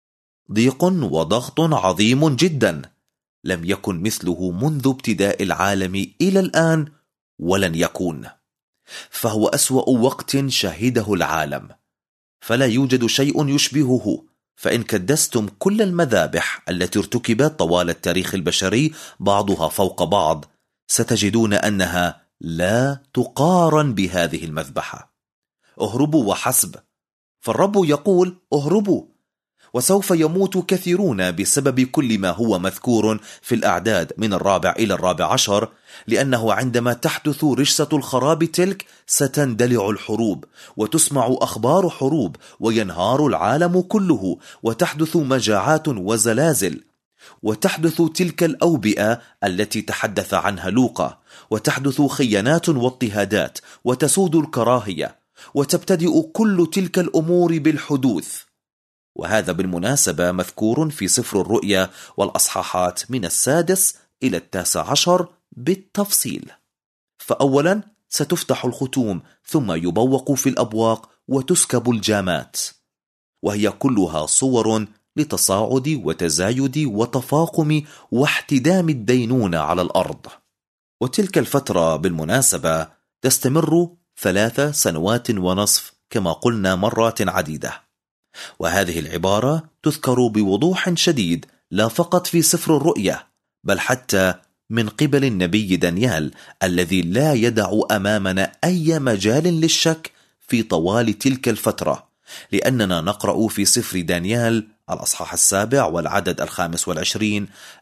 ضيق وضغط عظيم جدا، لم يكن مثله منذ ابتداء العالم إلى الآن، ولن يكون. فهو أسوأ وقت شهده العالم، فلا يوجد شيء يشبهه. فإن كدستم كل المذابح التي ارتكبت طوال التاريخ البشري بعضها فوق بعض، ستجدون أنها لا تقارن بهذه المذبحة. اهربوا وحسب، فالرب يقول: اهربوا. وسوف يموت كثيرون بسبب كل ما هو مذكور في الأعداد من 4 إلى 14، لأنه عندما تحدث رجسة الخراب تلك ستندلع الحروب، وتسمع أخبار حروب، وينهار العالم كله، وتحدث مجاعات وزلازل، وتحدث تلك الأوبئة التي تحدث عنها لوقا، وتحدث خيانات واضطهادات، وتسود الكراهية، وتبتدئ كل تلك الأمور بالحدوث. وهذا بالمناسبة مذكور في سفر الرؤيا والأصحاحات من 6 إلى 19 بالتفصيل. فأولا ستفتح الختوم، ثم يبوق في الأبواق وتسكب الجامات، وهي كلها صور لتصاعد وتزايد وتفاقم واحتدام الدينونة على الأرض. وتلك الفترة بالمناسبة تستمر 3 سنوات ونصف كما قلنا مرات عديدة. وهذه العبارة تذكر بوضوح شديد لا فقط في سفر الرؤيا، بل حتى من قبل النبي دانيال، الذي لا يدع أمامنا أي مجال للشك في طوال تلك الفترة، لأننا نقرأ في سفر دانيال الأصحاح 7 والعدد 25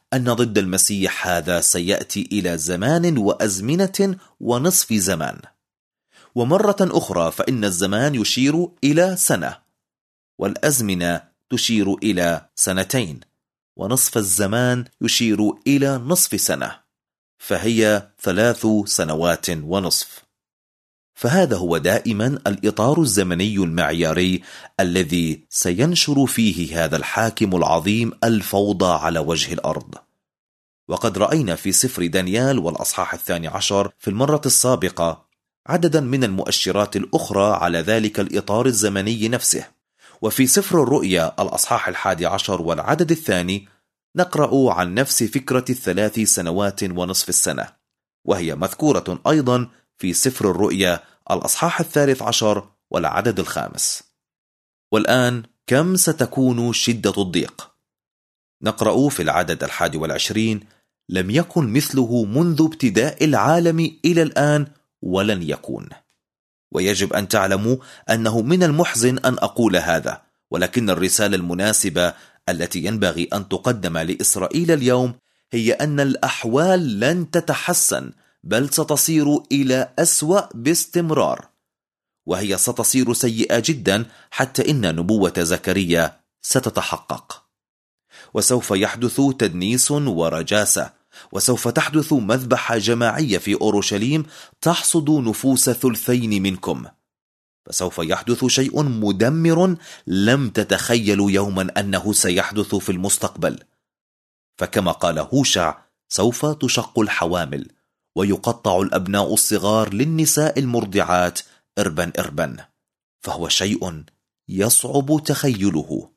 أن ضد المسيح هذا سيأتي إلى زمان وأزمنة ونصف زمان. ومرة أخرى فإن الزمان يشير إلى سنة، والأزمنة تشير إلى سنتين، ونصف الزمان يشير إلى نصف سنة، فهي 3 سنوات ونصف. فهذا هو دائما الإطار الزمني المعياري الذي سينشر فيه هذا الحاكم العظيم الفوضى على وجه الأرض. وقد رأينا في سفر دانيال والأصحاح 12 في المرة السابقة عددا من المؤشرات الأخرى على ذلك الإطار الزمني نفسه. وفي سفر الرؤيا الأصحاح 11 والعدد 2 نقرأ عن نفس فكرة 3 سنوات ونصف السنة، وهي مذكورة أيضا في سفر الرؤيا الأصحاح 13 والعدد 5. والآن كم ستكون شدة الضيق؟ نقرأ في العدد 21: لم يكن مثله منذ ابتداء العالم إلى الآن ولن يكون. ويجب أن تعلموا أنه من المحزن أن أقول هذا، ولكن الرسالة المناسبة التي ينبغي أن تقدم لإسرائيل اليوم هي أن الأحوال لن تتحسن، بل ستصير إلى أسوأ باستمرار، وهي ستصير سيئة جدا حتى إن نبوة زكريا ستتحقق. وسوف يحدث تدنيس ورجاسة، وسوف تحدث مذبحة جماعية في أورشليم تحصد نفوس 2/3 منكم. فسوف يحدث شيء مدمر لم تتخيلوا يوما أنه سيحدث في المستقبل. فكما قال هوشع: سوف تشق الحوامل ويقطع الأبناء الصغار للنساء المرضعات إربا إربا، فهو شيء يصعب تخيله.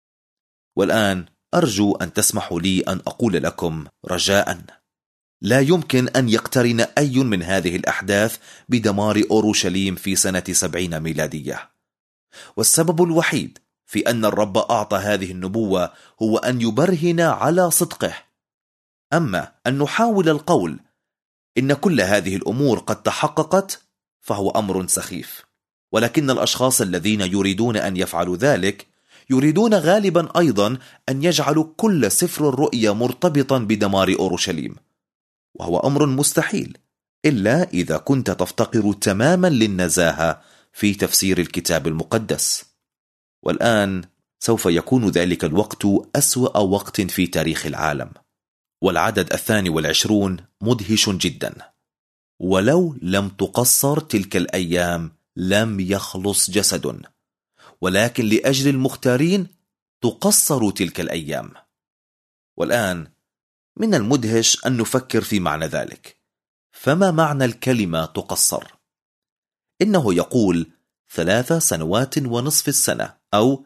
والآن أرجو أن تسمحوا لي أن أقول لكم رجاء: لا يمكن أن يقترن أي من هذه الأحداث بدمار أورشليم في سنة 70 ميلادية. والسبب الوحيد في أن الرب أعطى هذه النبوة هو أن يبرهن على صدقه. أما أن نحاول القول إن كل هذه الأمور قد تحققت فهو أمر سخيف، ولكن الأشخاص الذين يريدون أن يفعلوا ذلك يريدون غالبا أيضا أن يجعلوا كل سفر الرؤيا مرتبطا بدمار أورشليم، وهو أمر مستحيل إلا إذا كنت تفتقر تماما للنزاهة في تفسير الكتاب المقدس. والآن سوف يكون ذلك الوقت أسوأ وقت في تاريخ العالم. والعدد 22 مدهش جدا: ولو لم تقصر تلك الأيام لم يخلص جسد، ولكن لأجل المختارين تقصر تلك الأيام. والآن من المدهش أن نفكر في معنى ذلك. فما معنى الكلمة تقصر؟ إنه يقول 3 سنوات ونصف السنة، أو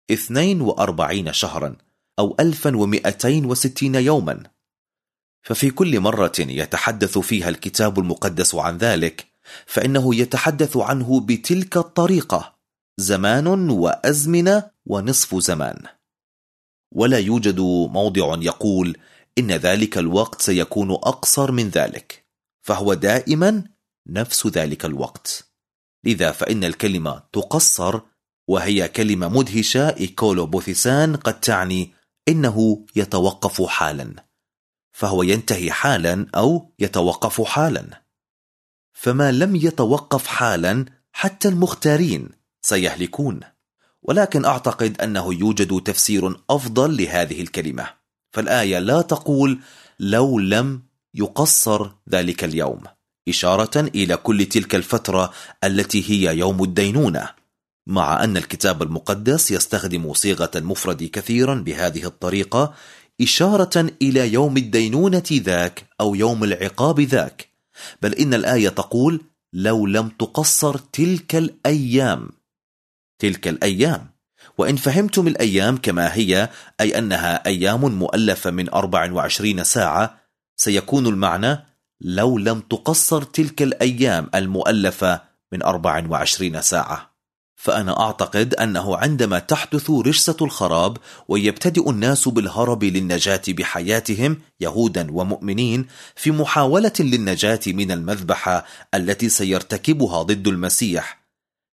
42 شهرا، أو 1260 يوما. ففي كل مرة يتحدث فيها الكتاب المقدس عن ذلك فإنه يتحدث عنه بتلك الطريقة: زمان وأزمنة ونصف زمان. ولا يوجد موضع يقول إن ذلك الوقت سيكون أقصر من ذلك، فهو دائما نفس ذلك الوقت. لذا فإن الكلمة تقصر، وهي كلمة مدهشة إيكولوبوثيسان، قد تعني إنه يتوقف حالا، فهو ينتهي حالا أو يتوقف حالا. فما لم يتوقف حالا حتى المختارين سيهلكون. ولكن أعتقد أنه يوجد تفسير أفضل لهذه الكلمة. فالآية لا تقول لو لم يقصر ذلك اليوم، إشارة إلى كل تلك الفترة التي هي يوم الدينونة، مع أن الكتاب المقدس يستخدم صيغة المفرد كثيرا بهذه الطريقة، إشارة إلى يوم الدينونة ذاك أو يوم العقاب ذاك. بل إن الآية تقول لو لم تقصر تلك الأيام. تلك الأيام، وإن فهمتم الأيام كما هي، أي أنها أيام مؤلفة من 24 ساعة، سيكون المعنى لو لم تقصر تلك الأيام المؤلفة من 24 ساعة. فأنا أعتقد أنه عندما تحدث رجسة الخراب ويبتدئ الناس بالهرب للنجاة بحياتهم، يهودا ومؤمنين، في محاولة للنجاة من المذبحة التي سيرتكبها ضد المسيح،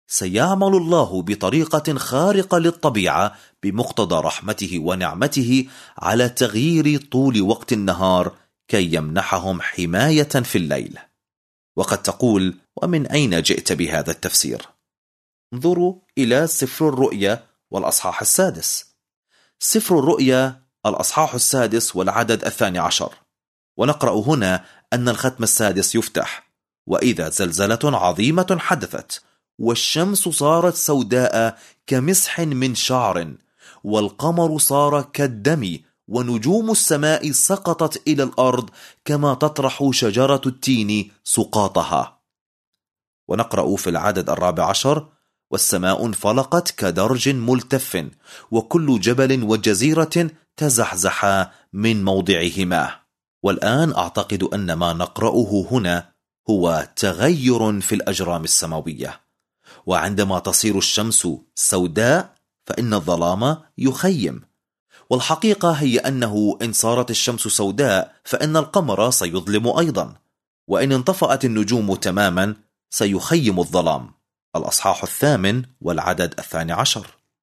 سيعمل الله بطريقة خارقة للطبيعة بمقتضى رحمته ونعمته على تغيير طول وقت النهار كي يمنحهم حماية في الليل. وقد تقول: ومن أين جئت بهذا التفسير؟ انظروا إلى سفر الرؤيا والأصحاح 6. سفر الرؤيا الأصحاح 6 والعدد 12، ونقرأ هنا أن الختم 6 يفتح: وإذا زلزلة عظيمة حدثت، والشمس صارت سوداء كمسح من شعر، والقمر صار كالدم، ونجوم السماء سقطت إلى الأرض كما تطرح شجرة التين سقاطها. ونقرأ في العدد 14: والسماء انفلقت كدرج ملتف، وكل جبل وجزيرة تزحزحا من موضعهما. والآن أعتقد أن ما نقرأه هنا هو تغير في الأجرام السماوية، وعندما تصير الشمس سوداء فإن الظلام يخيم، والحقيقة هي أنه إن صارت الشمس سوداء فإن القمر سيظلم أيضا، وإن انطفأت النجوم تماما سيخيم الظلام. الأصحاح 8 والعدد 12.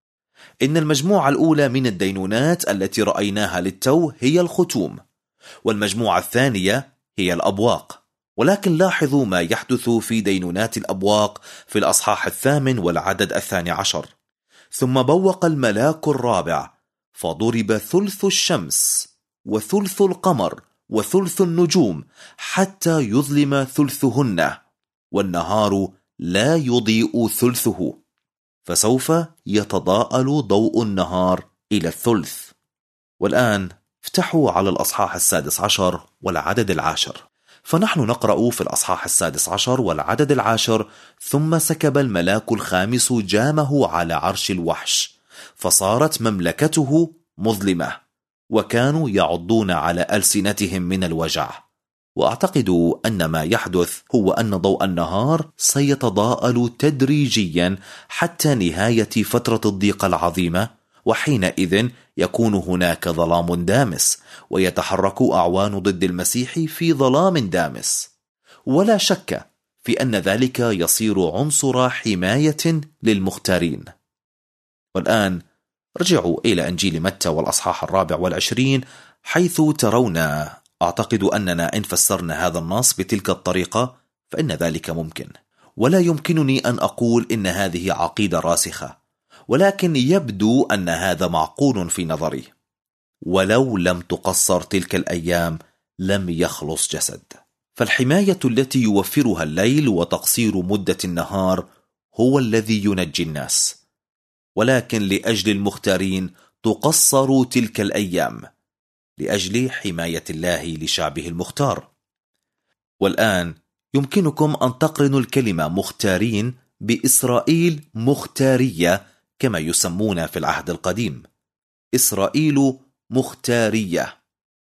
إن المجموعة الأولى من الدينونات التي رأيناها للتو هي الختوم، والمجموعة الثانية هي الأبواق. ولكن لاحظوا ما يحدث في دينونات الأبواق في الأصحاح 8 والعدد 12: ثم بوق الملاك الرابع، فضرب ثلث الشمس وثلث القمر وثلث النجوم حتى يظلم ثلثهن، والنهار لا يضيء ثلثه، فسوف يتضاءل ضوء النهار إلى الثلث. والآن افتحوا على الأصحاح 16 والعدد 10، فنحن نقرأ في الأصحاح 16 والعدد 10: ثم سكب الملاك الخامس جامه على عرش الوحش، فصارت مملكته مظلمة، وكانوا يعضون على ألسنتهم من الوجع. وأعتقد أن ما يحدث هو أن ضوء النهار سيتضاءل تدريجيا حتى نهاية فترة الضيق العظيمة، وحينئذ يكون هناك ظلام دامس، ويتحرك أعوان ضد المسيح في ظلام دامس. ولا شك في أن ذلك يصير عنصر حماية للمختارين. والآن رجعوا إلى إنجيل متى والأصحاح 24، حيث ترون، أعتقد أننا إن فسرنا هذا النص بتلك الطريقة فإن ذلك ممكن، ولا يمكنني أن أقول إن هذه عقيدة راسخة، ولكن يبدو أن هذا معقول في نظري. ولو لم تقصر تلك الأيام لم يخلص جسد، فالحماية التي يوفرها الليل وتقصير مدة النهار هو الذي ينجي الناس، ولكن لأجل المختارين تقصر تلك الأيام لأجل حماية الله لشعبه المختار. والآن يمكنكم أن تقرنوا الكلمة مختارين بإسرائيل مختارية كما يسمون في العهد القديم. إسرائيل مختارية،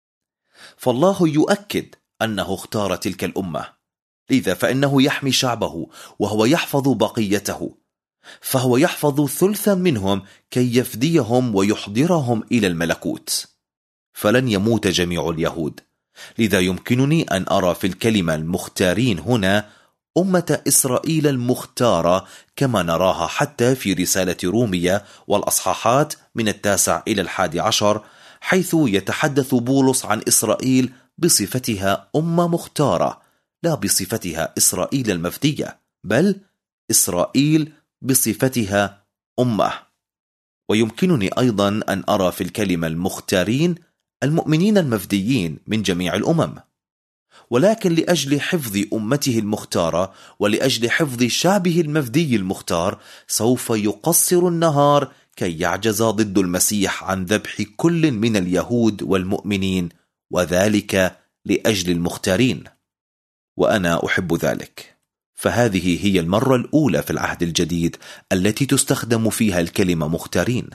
فالله يؤكد أنه اختار تلك الأمة، لذا فإنه يحمي شعبه وهو يحفظ بقيته، فهو يحفظ ثلثا منهم كي يفديهم ويحضرهم إلى الملكوت، فلن يموت جميع اليهود. لذا يمكنني أن أرى في الكلمة المختارين هنا أمة إسرائيل المختارة، كما نراها حتى في رسالة رومية والأصحاحات من 9 إلى 11، حيث يتحدث بولس عن إسرائيل بصفتها أمة مختارة، لا بصفتها إسرائيل المفدية، بل إسرائيل بصفتها أمة. ويمكنني أيضا أن أرى في الكلمة المختارين المؤمنين المفديين من جميع الأمم، ولكن لأجل حفظ أمته المختارة ولأجل حفظ شعبه المفدي المختار سوف يقصر النهار كي يعجز ضد المسيح عن ذبح كل من اليهود والمؤمنين، وذلك لأجل المختارين، وأنا أحب ذلك. فهذه هي المرة الأولى في العهد الجديد التي تستخدم فيها الكلمة مختارين.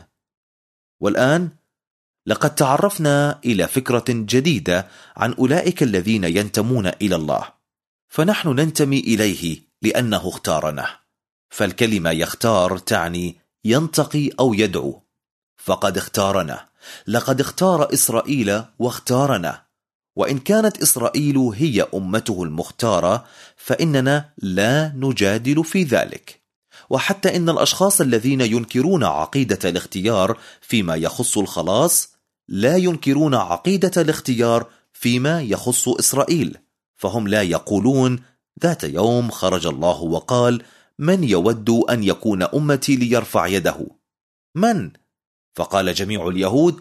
والآن لقد تعرفنا إلى فكرة جديدة عن أولئك الذين ينتمون إلى الله، فنحن ننتمي إليه لأنه اختارنا. فالكلمة يختار تعني ينتقي أو يدعو، فقد اختارنا، لقد اختار إسرائيل واختارنا. وإن كانت إسرائيل هي أمته المختارة فإننا لا نجادل في ذلك، وحتى إن الأشخاص الذين ينكرون عقيدة الاختيار فيما يخص الخلاص لا ينكرون عقيدة الاختيار فيما يخص إسرائيل، فهم لا يقولون ذات يوم خرج الله وقال: من يود أن يكون أمتي ليرفع يده؟ من؟ فقال جميع اليهود: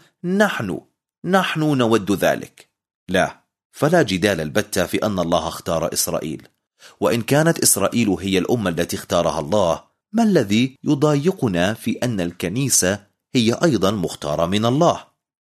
نحن نود ذلك. لا، فلا جدال البتة في أن الله اختار إسرائيل، وإن كانت إسرائيل هي الأمة التي اختارها الله، ما الذي يضايقنا في أن الكنيسة هي أيضا مختارة من الله؟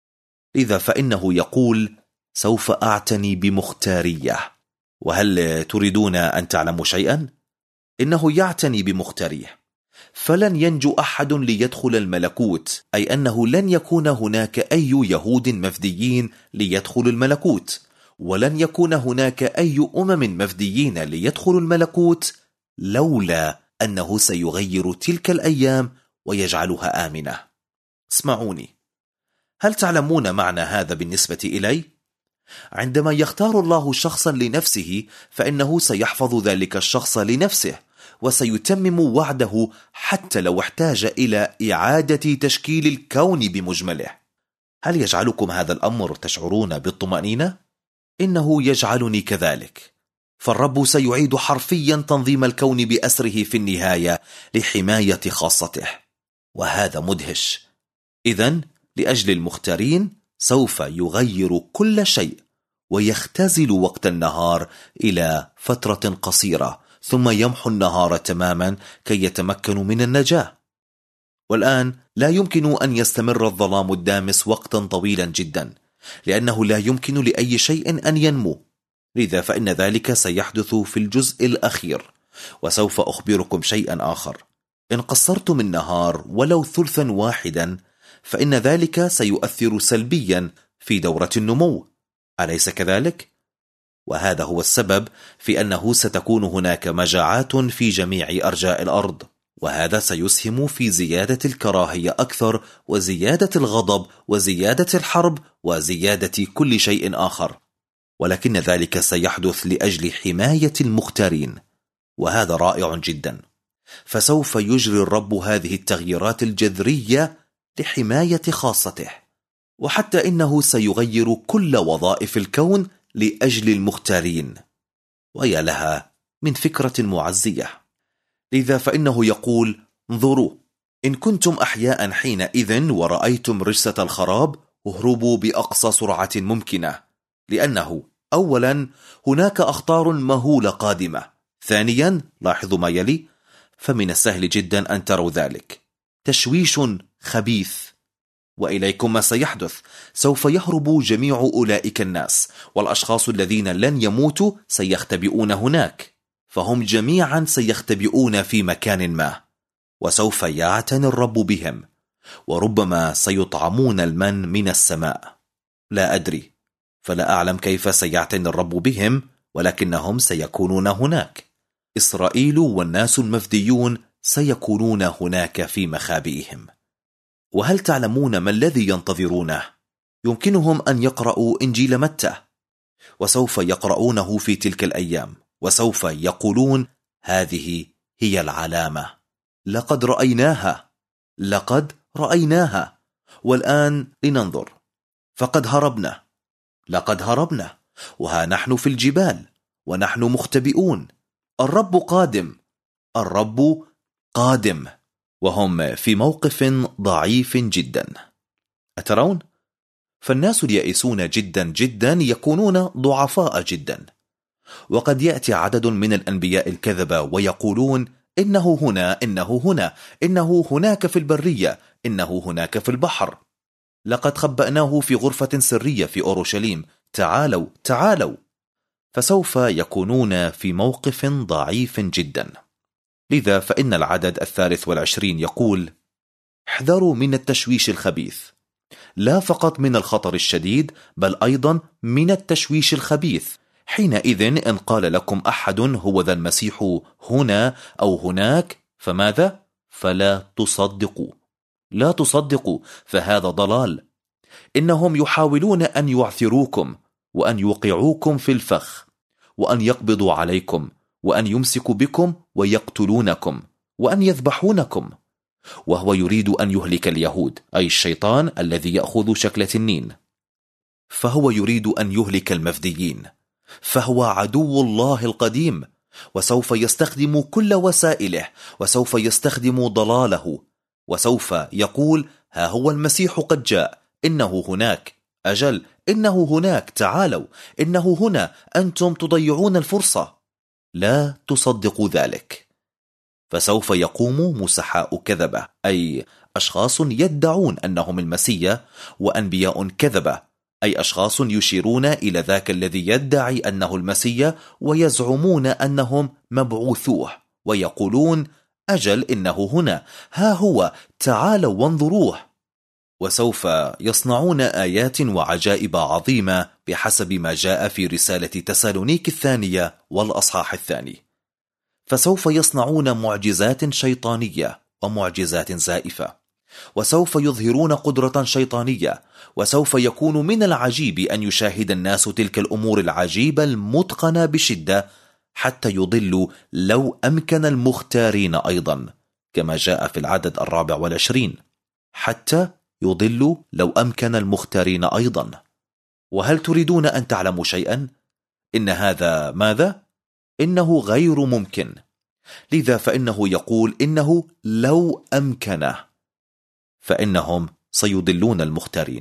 لذا فإنه يقول: سوف أعتني بمختاريه. وهل تريدون أن تعلموا شيئا؟ إنه يعتني بمختاريه، فلن ينجو أحد ليدخل الملكوت، أي أنه لن يكون هناك أي يهود مفديين ليدخلوا الملكوت، ولن يكون هناك أي مفديين ليدخلوا الملكوت لولا أنه سيغير تلك الأيام ويجعلها آمنة. اسمعوني، هل تعلمون معنى هذا بالنسبة إلي؟ عندما يختار الله شخصا لنفسه فإنه سيحفظ ذلك الشخص لنفسه، وسيتمم وعده حتى لو احتاج إلى إعادة تشكيل الكون بمجمله. هل يجعلكم هذا الأمر تشعرون بالطمأنينة؟ إنه يجعلني كذلك، فالرب سيعيد حرفيا تنظيم الكون بأسره في النهاية لحماية خاصته، وهذا مدهش. إذن لأجل المختارين سوف يغير كل شيء، ويختزل وقت النهار إلى فترة قصيرة، ثم يمحو النهار تماما كي يتمكنوا من النجاة. والآن لا يمكن أن يستمر الظلام الدامس وقتا طويلا جدا، لأنه لا يمكن لأي شيء أن ينمو. لذا فإن ذلك سيحدث في الجزء الأخير، وسوف أخبركم شيئا آخر. إن قصرتم النهار ولو ثلثا واحدا فإن ذلك سيؤثر سلبيا في دورة النمو، أليس كذلك؟ وهذا هو السبب في أنه ستكون هناك مجاعات في جميع أرجاء الأرض، وهذا سيسهم في زيادة الكراهية أكثر، وزيادة الغضب، وزيادة الحرب، وزيادة كل شيء آخر. ولكن ذلك سيحدث لأجل حماية المختارين، وهذا رائع جدا. فسوف يجري الرب هذه التغييرات الجذرية لحماية خاصته، وحتى إنه سيغير كل وظائف الكون لأجل المختارين. ويا لها من فكرة معزية. لذا فإنه يقول: انظروا، إن كنتم أحياء حينئذ ورأيتم رجسة الخراب، اهربوا بأقصى سرعة ممكنة، لأنه أولا هناك أخطار مهولة قادمة. ثانيا لاحظوا ما يلي، فمن السهل جدا أن تروا ذلك: تشويش خبيث. وإليكم ما سيحدث، سوف يهرب جميع أولئك الناس، والأشخاص الذين لن يموتوا سيختبئون هناك، فهم جميعا سيختبئون في مكان ما، وسوف يعتني الرب بهم، وربما سيطعمون المن من السماء. لا أدري، فلا أعلم كيف سيعتني الرب بهم، ولكنهم سيكونون هناك. إسرائيل والناس المفديون سيكونون هناك في مخابئهم. وهل تعلمون ما الذي ينتظرونه؟ يمكنهم أن يقرأوا إنجيل متى، وسوف يقرؤونه في تلك الأيام، وسوف يقولون: هذه هي العلامة، لقد رأيناها، والآن لننظر، لقد هربنا، وها نحن في الجبال، ونحن مختبئون. الرب قادم، وهم في موقف ضعيف جدا. أترون؟ فالناس اليائسون جدا يكونون ضعفاء جدا. وقد يأتي عدد من الأنبياء الكذبة ويقولون: إنه هناك في البرية، إنه هناك في البحر، لقد خبأناه في غرفة سرية في أورشليم، تعالوا. فسوف يكونون في موقف ضعيف جدا. لذا فإن العدد 23 يقول: احذروا من التشويش الخبيث، لا فقط من الخطر الشديد، بل أيضا من التشويش الخبيث. حينئذ إن قال لكم أحد: هو ذا المسيح هنا أو هناك، فماذا؟ فلا تصدقوا، فهذا ضلال. إنهم يحاولون أن يعثروكم، وأن يوقعوكم في الفخ، وأن يقبضوا عليكم، وأن يمسكوا بكم ويقتلونكم، وأن يذبحونكم. وهو يريد أن يهلك اليهود، أي الشيطان الذي يأخذ شكل تنين. فهو يريد أن يهلك المفديين، فهو عدو الله القديم، وسوف يستخدم كل وسائله، وسوف يستخدم ضلاله، وسوف يقول: ها هو المسيح قد جاء، إنه هناك، أجل إنه هناك، تعالوا، إنه هنا، أنتم تضيعون الفرصة. لا تصدقوا ذلك. فسوف يقوم مسحاء كذبة، أي أشخاص يدعون أنهم المسيح، وأنبياء كذبة، أي أشخاص يشيرون إلى ذاك الذي يدعي أنه المسيح ويزعمون أنهم مبعوثوه، ويقولون: أجل إنه هنا، ها هو، تعالوا وانظروه. وسوف يصنعون آيات وعجائب عظيمة بحسب ما جاء في رسالة تسالونيك الثانية والأصحاح الثاني. فسوف يصنعون معجزات شيطانية ومعجزات زائفة، وسوف يظهرون قدرة شيطانية، وسوف يكون من العجيب أن يشاهد الناس تلك الأمور العجيبة المتقنة بشدة، حتى يضلوا لو أمكن المختارين أيضا، كما جاء في العدد 24، حتى يضلوا لو أمكن المختارين أيضا. وهل تريدون أن تعلموا شيئا؟ إن هذا ماذا؟ إنه غير ممكن. لذا فإنه يقول إنه لو أمكنه، فإنهم سيضلون المختارين،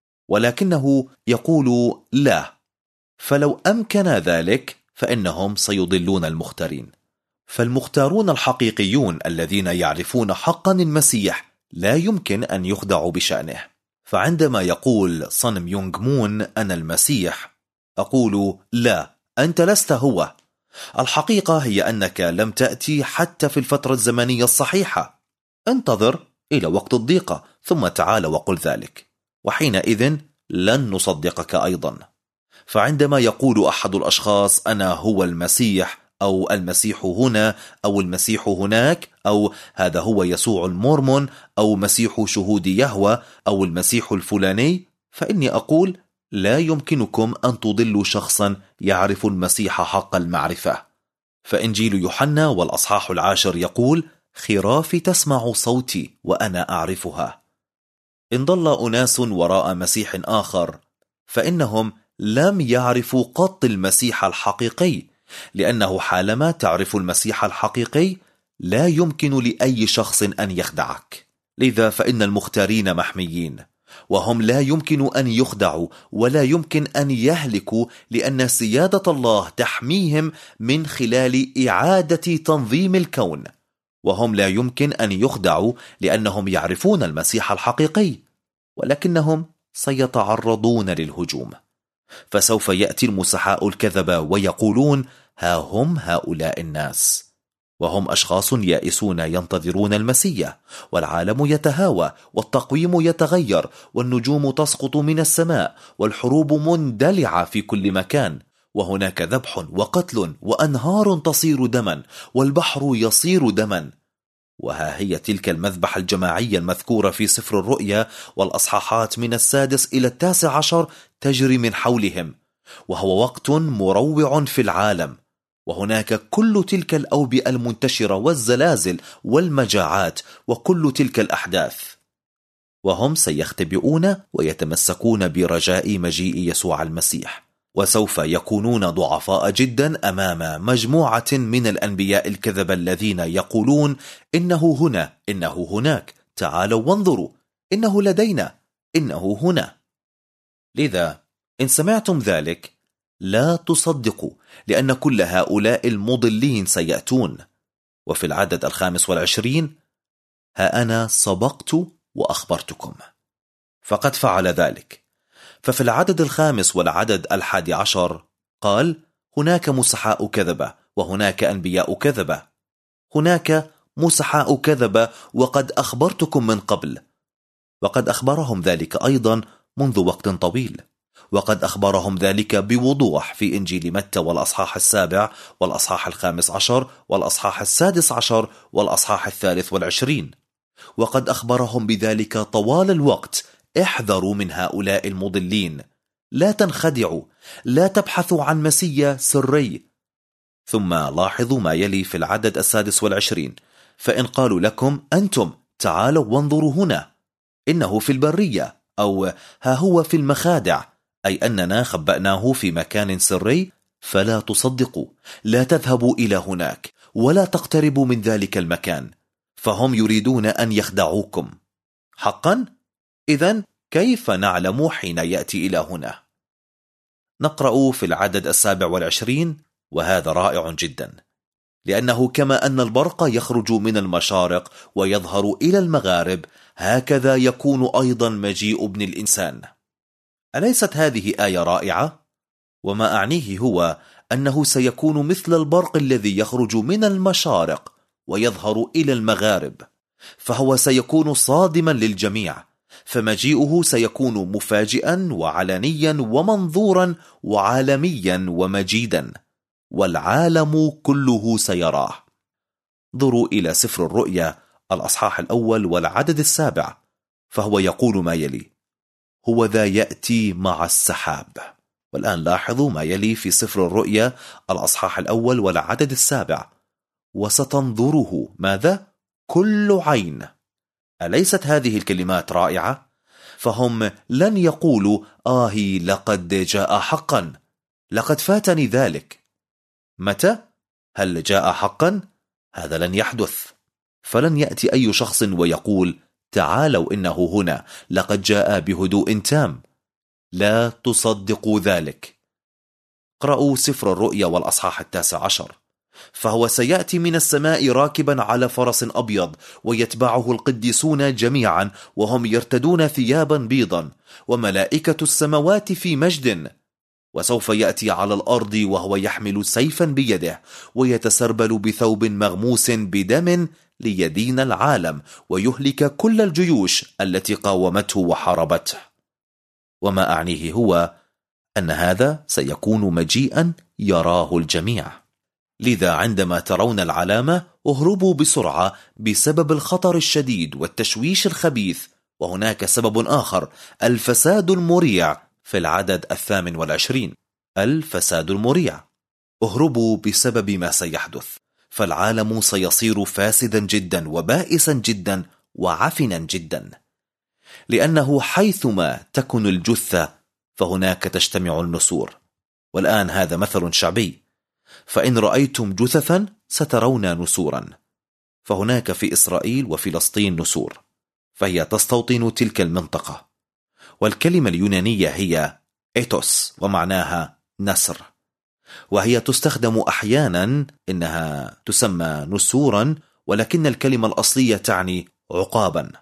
ولكنه يقول لا، فلو أمكن ذلك فإنهم سيضلون المختارين. فالمختارون الحقيقيون الذين يعرفون حقا المسيح لا يمكن أن يخدعوا بشأنه. فعندما يقول صن ميونغ مون أنا المسيح، أقول لا، أنت لست هو. الحقيقة هي أنك لم تأتي حتى في الفترة الزمنية الصحيحة. انتظر إلى وقت الضيقة ثم تعال وقل ذلك، وحينئذ لن نصدقك أيضا. فعندما يقول أحد الأشخاص أنا هو المسيح، أو المسيح هنا، أو المسيح هناك، أو هذا هو يسوع المورمون، أو مسيح شهود يهوه، أو المسيح الفلاني، فإني أقول لا يمكنكم أن تضلوا شخصا يعرف المسيح حق المعرفة. فإنجيل يوحنا والأصحاح 10 يقول خرافي تسمع صوتي وأنا أعرفها. إن ضل أناس وراء مسيح آخر فإنهم لم يعرفوا قط المسيح الحقيقي، لأنه حالما تعرف المسيح الحقيقي لا يمكن لأي شخص أن يخدعك. لذا فإن المختارين محميين، وهم لا يمكن أن يخدعوا ولا يمكن أن يهلكوا، لأن سيادة الله تحميهم من خلال إعادة تنظيم الكون، وهم لا يمكن أن يخدعوا لأنهم يعرفون المسيح الحقيقي، ولكنهم سيتعرضون للهجوم. فسوف يأتي المسحاء الكذبة ويقولون ها هم هؤلاء الناس، وهم أشخاص يائسون ينتظرون المسيح، والعالم يتهاوى، والتقويم يتغير، والنجوم تسقط من السماء، والحروب مندلعة في كل مكان، وهناك ذبح وقتل وأنهار تصير دما، والبحر يصير دما. وها هي تلك المذبحة الجماعية المذكورة في سفر الرؤيا والأصحاحات من 6 إلى 19 تجري من حولهم، وهو وقت مروع في العالم، وهناك كل تلك الأوبئة المنتشرة والزلازل والمجاعات وكل تلك الأحداث، وهم سيختبئون ويتمسكون برجاء مجيء يسوع المسيح، وسوف يكونون ضعفاء جدا أمام مجموعة من الأنبياء الكذبة الذين يقولون إنه هنا، إنه هناك، تعالوا وانظروا، إنه لدينا، إنه هنا. لذا إن سمعتم ذلك لا تصدقوا، لأن كل هؤلاء المضلين سيأتون. وفي العدد 25 ها أنا سبقت وأخبرتكم، فقد فعل ذلك. ففي العدد 5 والعدد 11 قال هناك مسحاء كذبة وهناك أنبياء كذبة، هناك مسحاء كذبة وقد أخبرتكم من قبل. وقد أخبرهم ذلك أيضا منذ وقت طويل، وقد أخبرهم ذلك بوضوح في إنجيل متى والأصحاح 7 والأصحاح 15 والأصحاح 16 والأصحاح 23، وقد أخبرهم بذلك طوال الوقت. احذروا من هؤلاء المضلين، لا تنخدعوا، لا تبحثوا عن مسيا سري. ثم لاحظوا ما يلي في العدد 26، فإن قالوا لكم أنتم تعالوا وانظروا هنا، إنه في البرية، أو ها هو في المخادع، أي أننا خبأناه في مكان سري، فلا تصدقوا، لا تذهبوا إلى هناك ولا تقتربوا من ذلك المكان، فهم يريدون أن يخدعوكم. حقا؟ إذن كيف نعلم حين يأتي إلى هنا؟ نقرأ في العدد 27، وهذا رائع جدا، لأنه كما أن البرق يخرج من المشارق ويظهر إلى المغارب، هكذا يكون أيضا مجيء ابن الإنسان. أليست هذه آية رائعة؟ وما أعنيه هو أنه سيكون مثل البرق الذي يخرج من المشارق ويظهر إلى المغارب، فهو سيكون صادما للجميع، فمجيئه سيكون مفاجئا وعلنيا ومنظورا وعالميا ومجيدا، والعالم كله سيراه. انظروا إلى سفر الرؤيا الأصحاح 1 والعدد 7، فهو يقول ما يلي: هو ذا يأتي مع السحاب. والآن لاحظوا ما يلي في سفر الرؤيا الأصحاح 1 والعدد 7: وستنظره ماذا؟ كل عين. أليست هذه الكلمات رائعة؟ فهم لن يقولوا آهي لقد جاء حقا، لقد فاتني ذلك. متى؟ هل جاء حقا؟ هذا لن يحدث. فلن يأتي أي شخص ويقول تعالوا إنه هنا، لقد جاء بهدوء تام. لا تصدقوا ذلك. اقرأوا سفر الرؤيا والأصحاح 19: فهو سيأتي من السماء راكبا على فرس أبيض، ويتبعه القديسون جميعا، وهم يرتدون ثيابا بيضا، وملائكة السماوات في مجد. وسوف يأتي على الأرض وهو يحمل سيفا بيده، ويتسربل بثوب مغموس بدم، ليدين العالم ويهلك كل الجيوش التي قاومته وحاربته. وما أعنيه هو أن هذا سيكون مجيئا يراه الجميع. لذا عندما ترون العلامة اهربوا بسرعة بسبب الخطر الشديد والتشويش الخبيث. وهناك سبب آخر، الفساد المريع، في العدد 28: الفساد المريع. اهربوا بسبب ما سيحدث، فالعالم سيصير فاسدا جدا وبائسا جدا وعفنا جدا، لأنه حيثما تكن الجثة فهناك تجتمع النسور. والآن هذا مثل شعبي: فإن رأيتم جثثا سترون نسورا. فهناك في إسرائيل وفلسطين نسور، فهي تستوطن تلك المنطقة. والكلمة اليونانية هي إيتوس، ومعناها نسر، وهي تستخدم أحيانا إنها تسمى نسورا، ولكن الكلمة الأصلية تعني عقابا.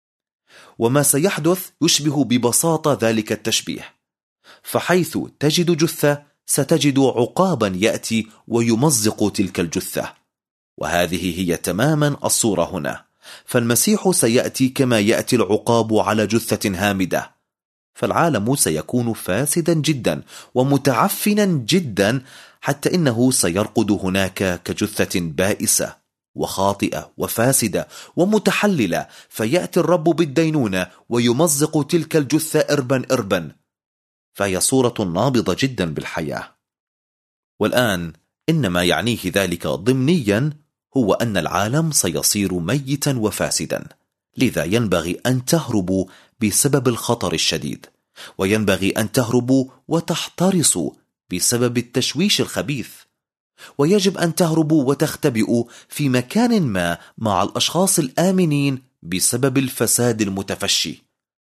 وما سيحدث يشبه ببساطة ذلك التشبيه، فحيث تجد جثة ستجد عقابا يأتي ويمزق تلك الجثة. وهذه هي تماما الصورة هنا، فالمسيح سيأتي كما يأتي العقاب على جثة هامدة، فالعالم سيكون فاسدا جدا ومتعفنا جدا، حتى إنه سيرقد هناك كجثة بائسة وخاطئة وفاسدة ومتحللة، فيأتي الرب بالدينونة ويمزق تلك الجثة إربا إربا، فهي صورة نابضة جدا بالحياة. والآن إنما يعنيه ذلك ضمنيا هو أن العالم سيصير ميتا وفاسدا، لذا ينبغي أن تهربوا بسبب الخطر الشديد، وينبغي أن تهربوا وتحترسوا بسبب التشويش الخبيث، ويجب أن تهربوا وتختبئوا في مكان ما مع الأشخاص الآمنين بسبب الفساد المتفشي،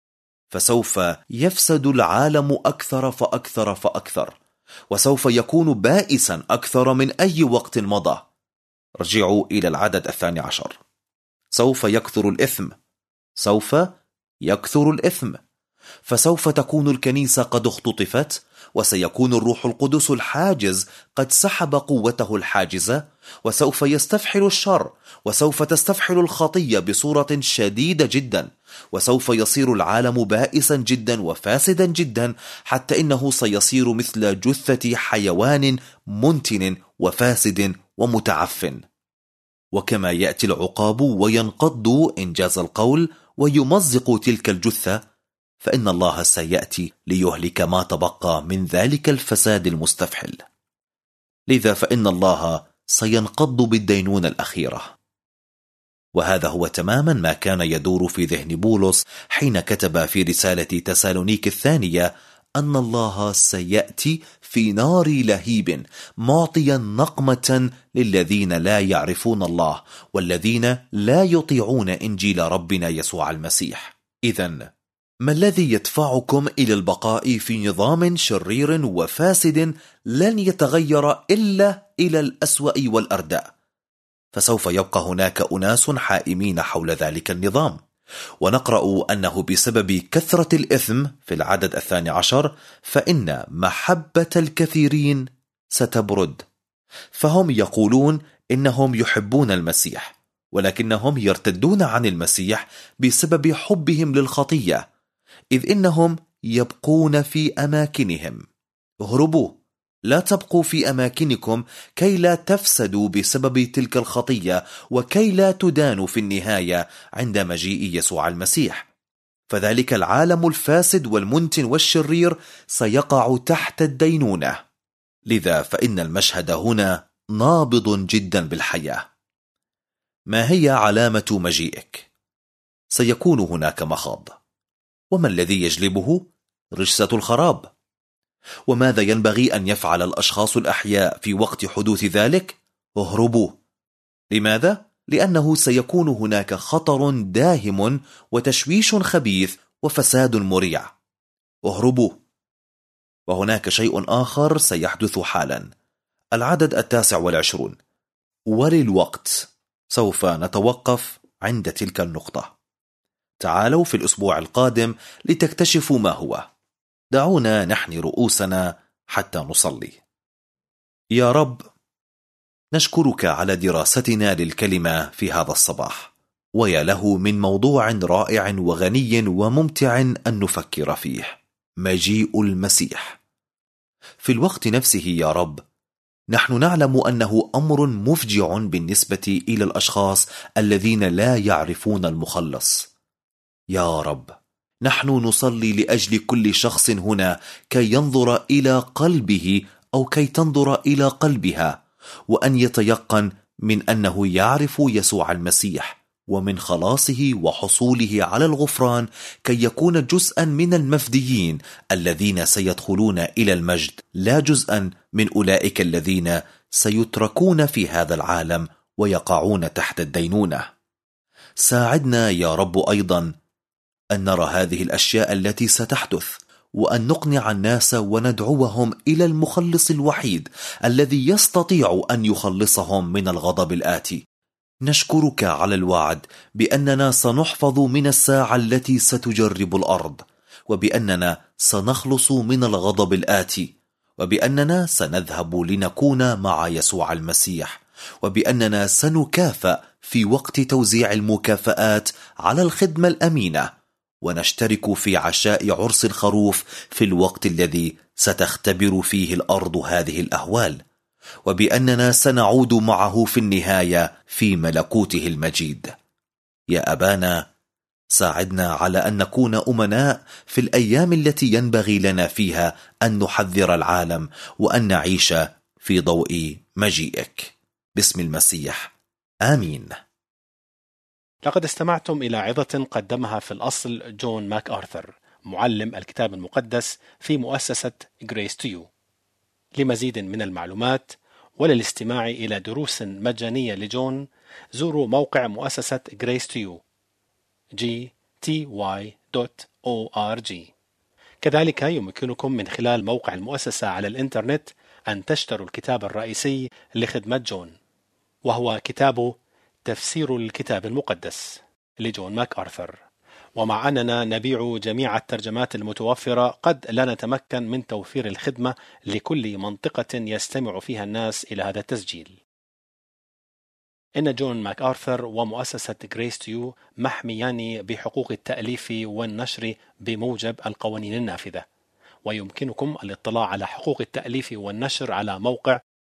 فسوف يفسد العالم أكثر فأكثر فأكثر، وسوف يكون بائسا أكثر من أي وقت مضى. رجعوا إلى العدد 12: سوف يكثر الإثم، سوف يكثر الإثم، فسوف تكون الكنيسة قد اختطفت، وسيكون الروح القدس الحاجز قد سحب قوته الحاجزة، وسوف يستفحل الشر، وسوف تستفحل الخطية بصورة شديدة جدا، وسوف يصير العالم بائسا جدا وفاسدا جدا، حتى إنه سيصير مثل جثة حيوان منتن وفاسد ومتعفن. وكما يأتي العقاب وينقض إنجاز القول ويمزق تلك الجثة، فإن الله سيأتي ليهلك ما تبقى من ذلك الفساد المستفحل. لذا فإن الله سينقض بالدينونة الأخيرة. وهذا هو تماما ما كان يدور في ذهن بولس حين كتب في رسالة تسالونيك الثانية أن الله سيأتي في نار لهيب معطيا نقمة للذين لا يعرفون الله والذين لا يطيعون إنجيل ربنا يسوع المسيح. إذن ما الذي يدفعكم إلى البقاء في نظام شرير وفاسد لن يتغير إلا إلى الأسوأ والأردأ؟ فسوف يبقى هناك أناس حائمين حول ذلك النظام، ونقرأ أنه بسبب كثرة الإثم في العدد 12 فإن محبة الكثيرين ستبرد. فهم يقولون إنهم يحبون المسيح، ولكنهم يرتدون عن المسيح بسبب حبهم للخطية، إذ إنهم يبقون في أماكنهم. اهربوا، لا تبقوا في أماكنكم كي لا تفسدوا بسبب تلك الخطية، وكي لا تدانوا في النهاية عند مجيء يسوع المسيح. فذلك العالم الفاسد والمنتن والشرير سيقع تحت الدينونة. لذا فإن المشهد هنا نابض جدا بالحياة. ما هي علامة مجيئك؟ سيكون هناك مخاض. وما الذي يجلبه؟ رجسة الخراب. وماذا ينبغي أن يفعل الأشخاص الأحياء في وقت حدوث ذلك؟ اهربوا. لماذا؟ لأنه سيكون هناك خطر داهم وتشويش خبيث وفساد مريع. اهربوا. وهناك شيء آخر سيحدث حالا. العدد 29. وللوقت. سوف نتوقف عند تلك النقطة. تعالوا في الأسبوع القادم لتكتشفوا ما هو. دعونا نحني رؤوسنا حتى نصلي. يا رب، نشكرك على دراستنا للكلمة في هذا الصباح، ويا له من موضوع رائع وغني وممتع أن نفكر فيه: مجيء المسيح. في الوقت نفسه يا رب، نحن نعلم أنه أمر مفجع بالنسبة إلى الأشخاص الذين لا يعرفون المخلص. يا رب، نحن نصلي لأجل كل شخص هنا كي ينظر إلى قلبه أو كي تنظر إلى قلبها، وأن يتيقن من أنه يعرف يسوع المسيح ومن خلاصه وحصوله على الغفران، كي يكون جزءا من المفديين الذين سيدخلون إلى المجد، لا جزءا من أولئك الذين سيتركون في هذا العالم ويقعون تحت الدينونة. ساعدنا يا رب أيضا أن نرى هذه الأشياء التي ستحدث، وأن نقنع الناس وندعوهم إلى المخلص الوحيد الذي يستطيع أن يخلصهم من الغضب الآتي. نشكرك على الوعد بأننا سنحفظ من الساعة التي ستجرب الأرض، وبأننا سنخلص من الغضب الآتي، وبأننا سنذهب لنكون مع يسوع المسيح، وبأننا سنكافأ في وقت توزيع المكافآت على الخدمة الأمينة، ونشترك في عشاء عرس الخروف في الوقت الذي ستختبر فيه الأرض هذه الأهوال، وبأننا سنعود معه في النهاية في ملكوته المجيد. يا أبانا، ساعدنا على أن نكون أمناء في الأيام التي ينبغي لنا فيها أن نحذر العالم وأن نعيش في ضوء مجيئك. باسم المسيح، آمين. لقد استمعتم إلى عظة قدمها في الأصل جون ماك آرثر، معلم الكتاب المقدس في مؤسسة Grace to You. لمزيد من المعلومات وللاستماع إلى دروس مجانية لجون، زوروا موقع مؤسسة Grace to You gty.org. كذلك يمكنكم من خلال موقع المؤسسة على الإنترنت أن تشتروا الكتاب الرئيسي لخدمة جون، وهو كتابه تفسير الكتاب المقدس لجون ماك آرثر. ومع أننا نبيع جميع الترجمات المتوفرة، قد لا نتمكن من توفير الخدمة لكل منطقة يستمع فيها الناس إلى هذا التسجيل. إن جون ماك آرثر ومؤسسة Grace to You محميان بحقوق التأليف والنشر بموجب القوانين النافذة، ويمكنكم الاطلاع على حقوق التأليف والنشر على موقع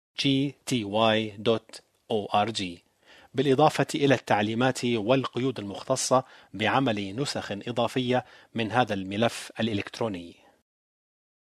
gty.org، بالإضافة إلى التعليمات والقيود المختصة بعمل نسخ إضافية من هذا الملف الإلكتروني.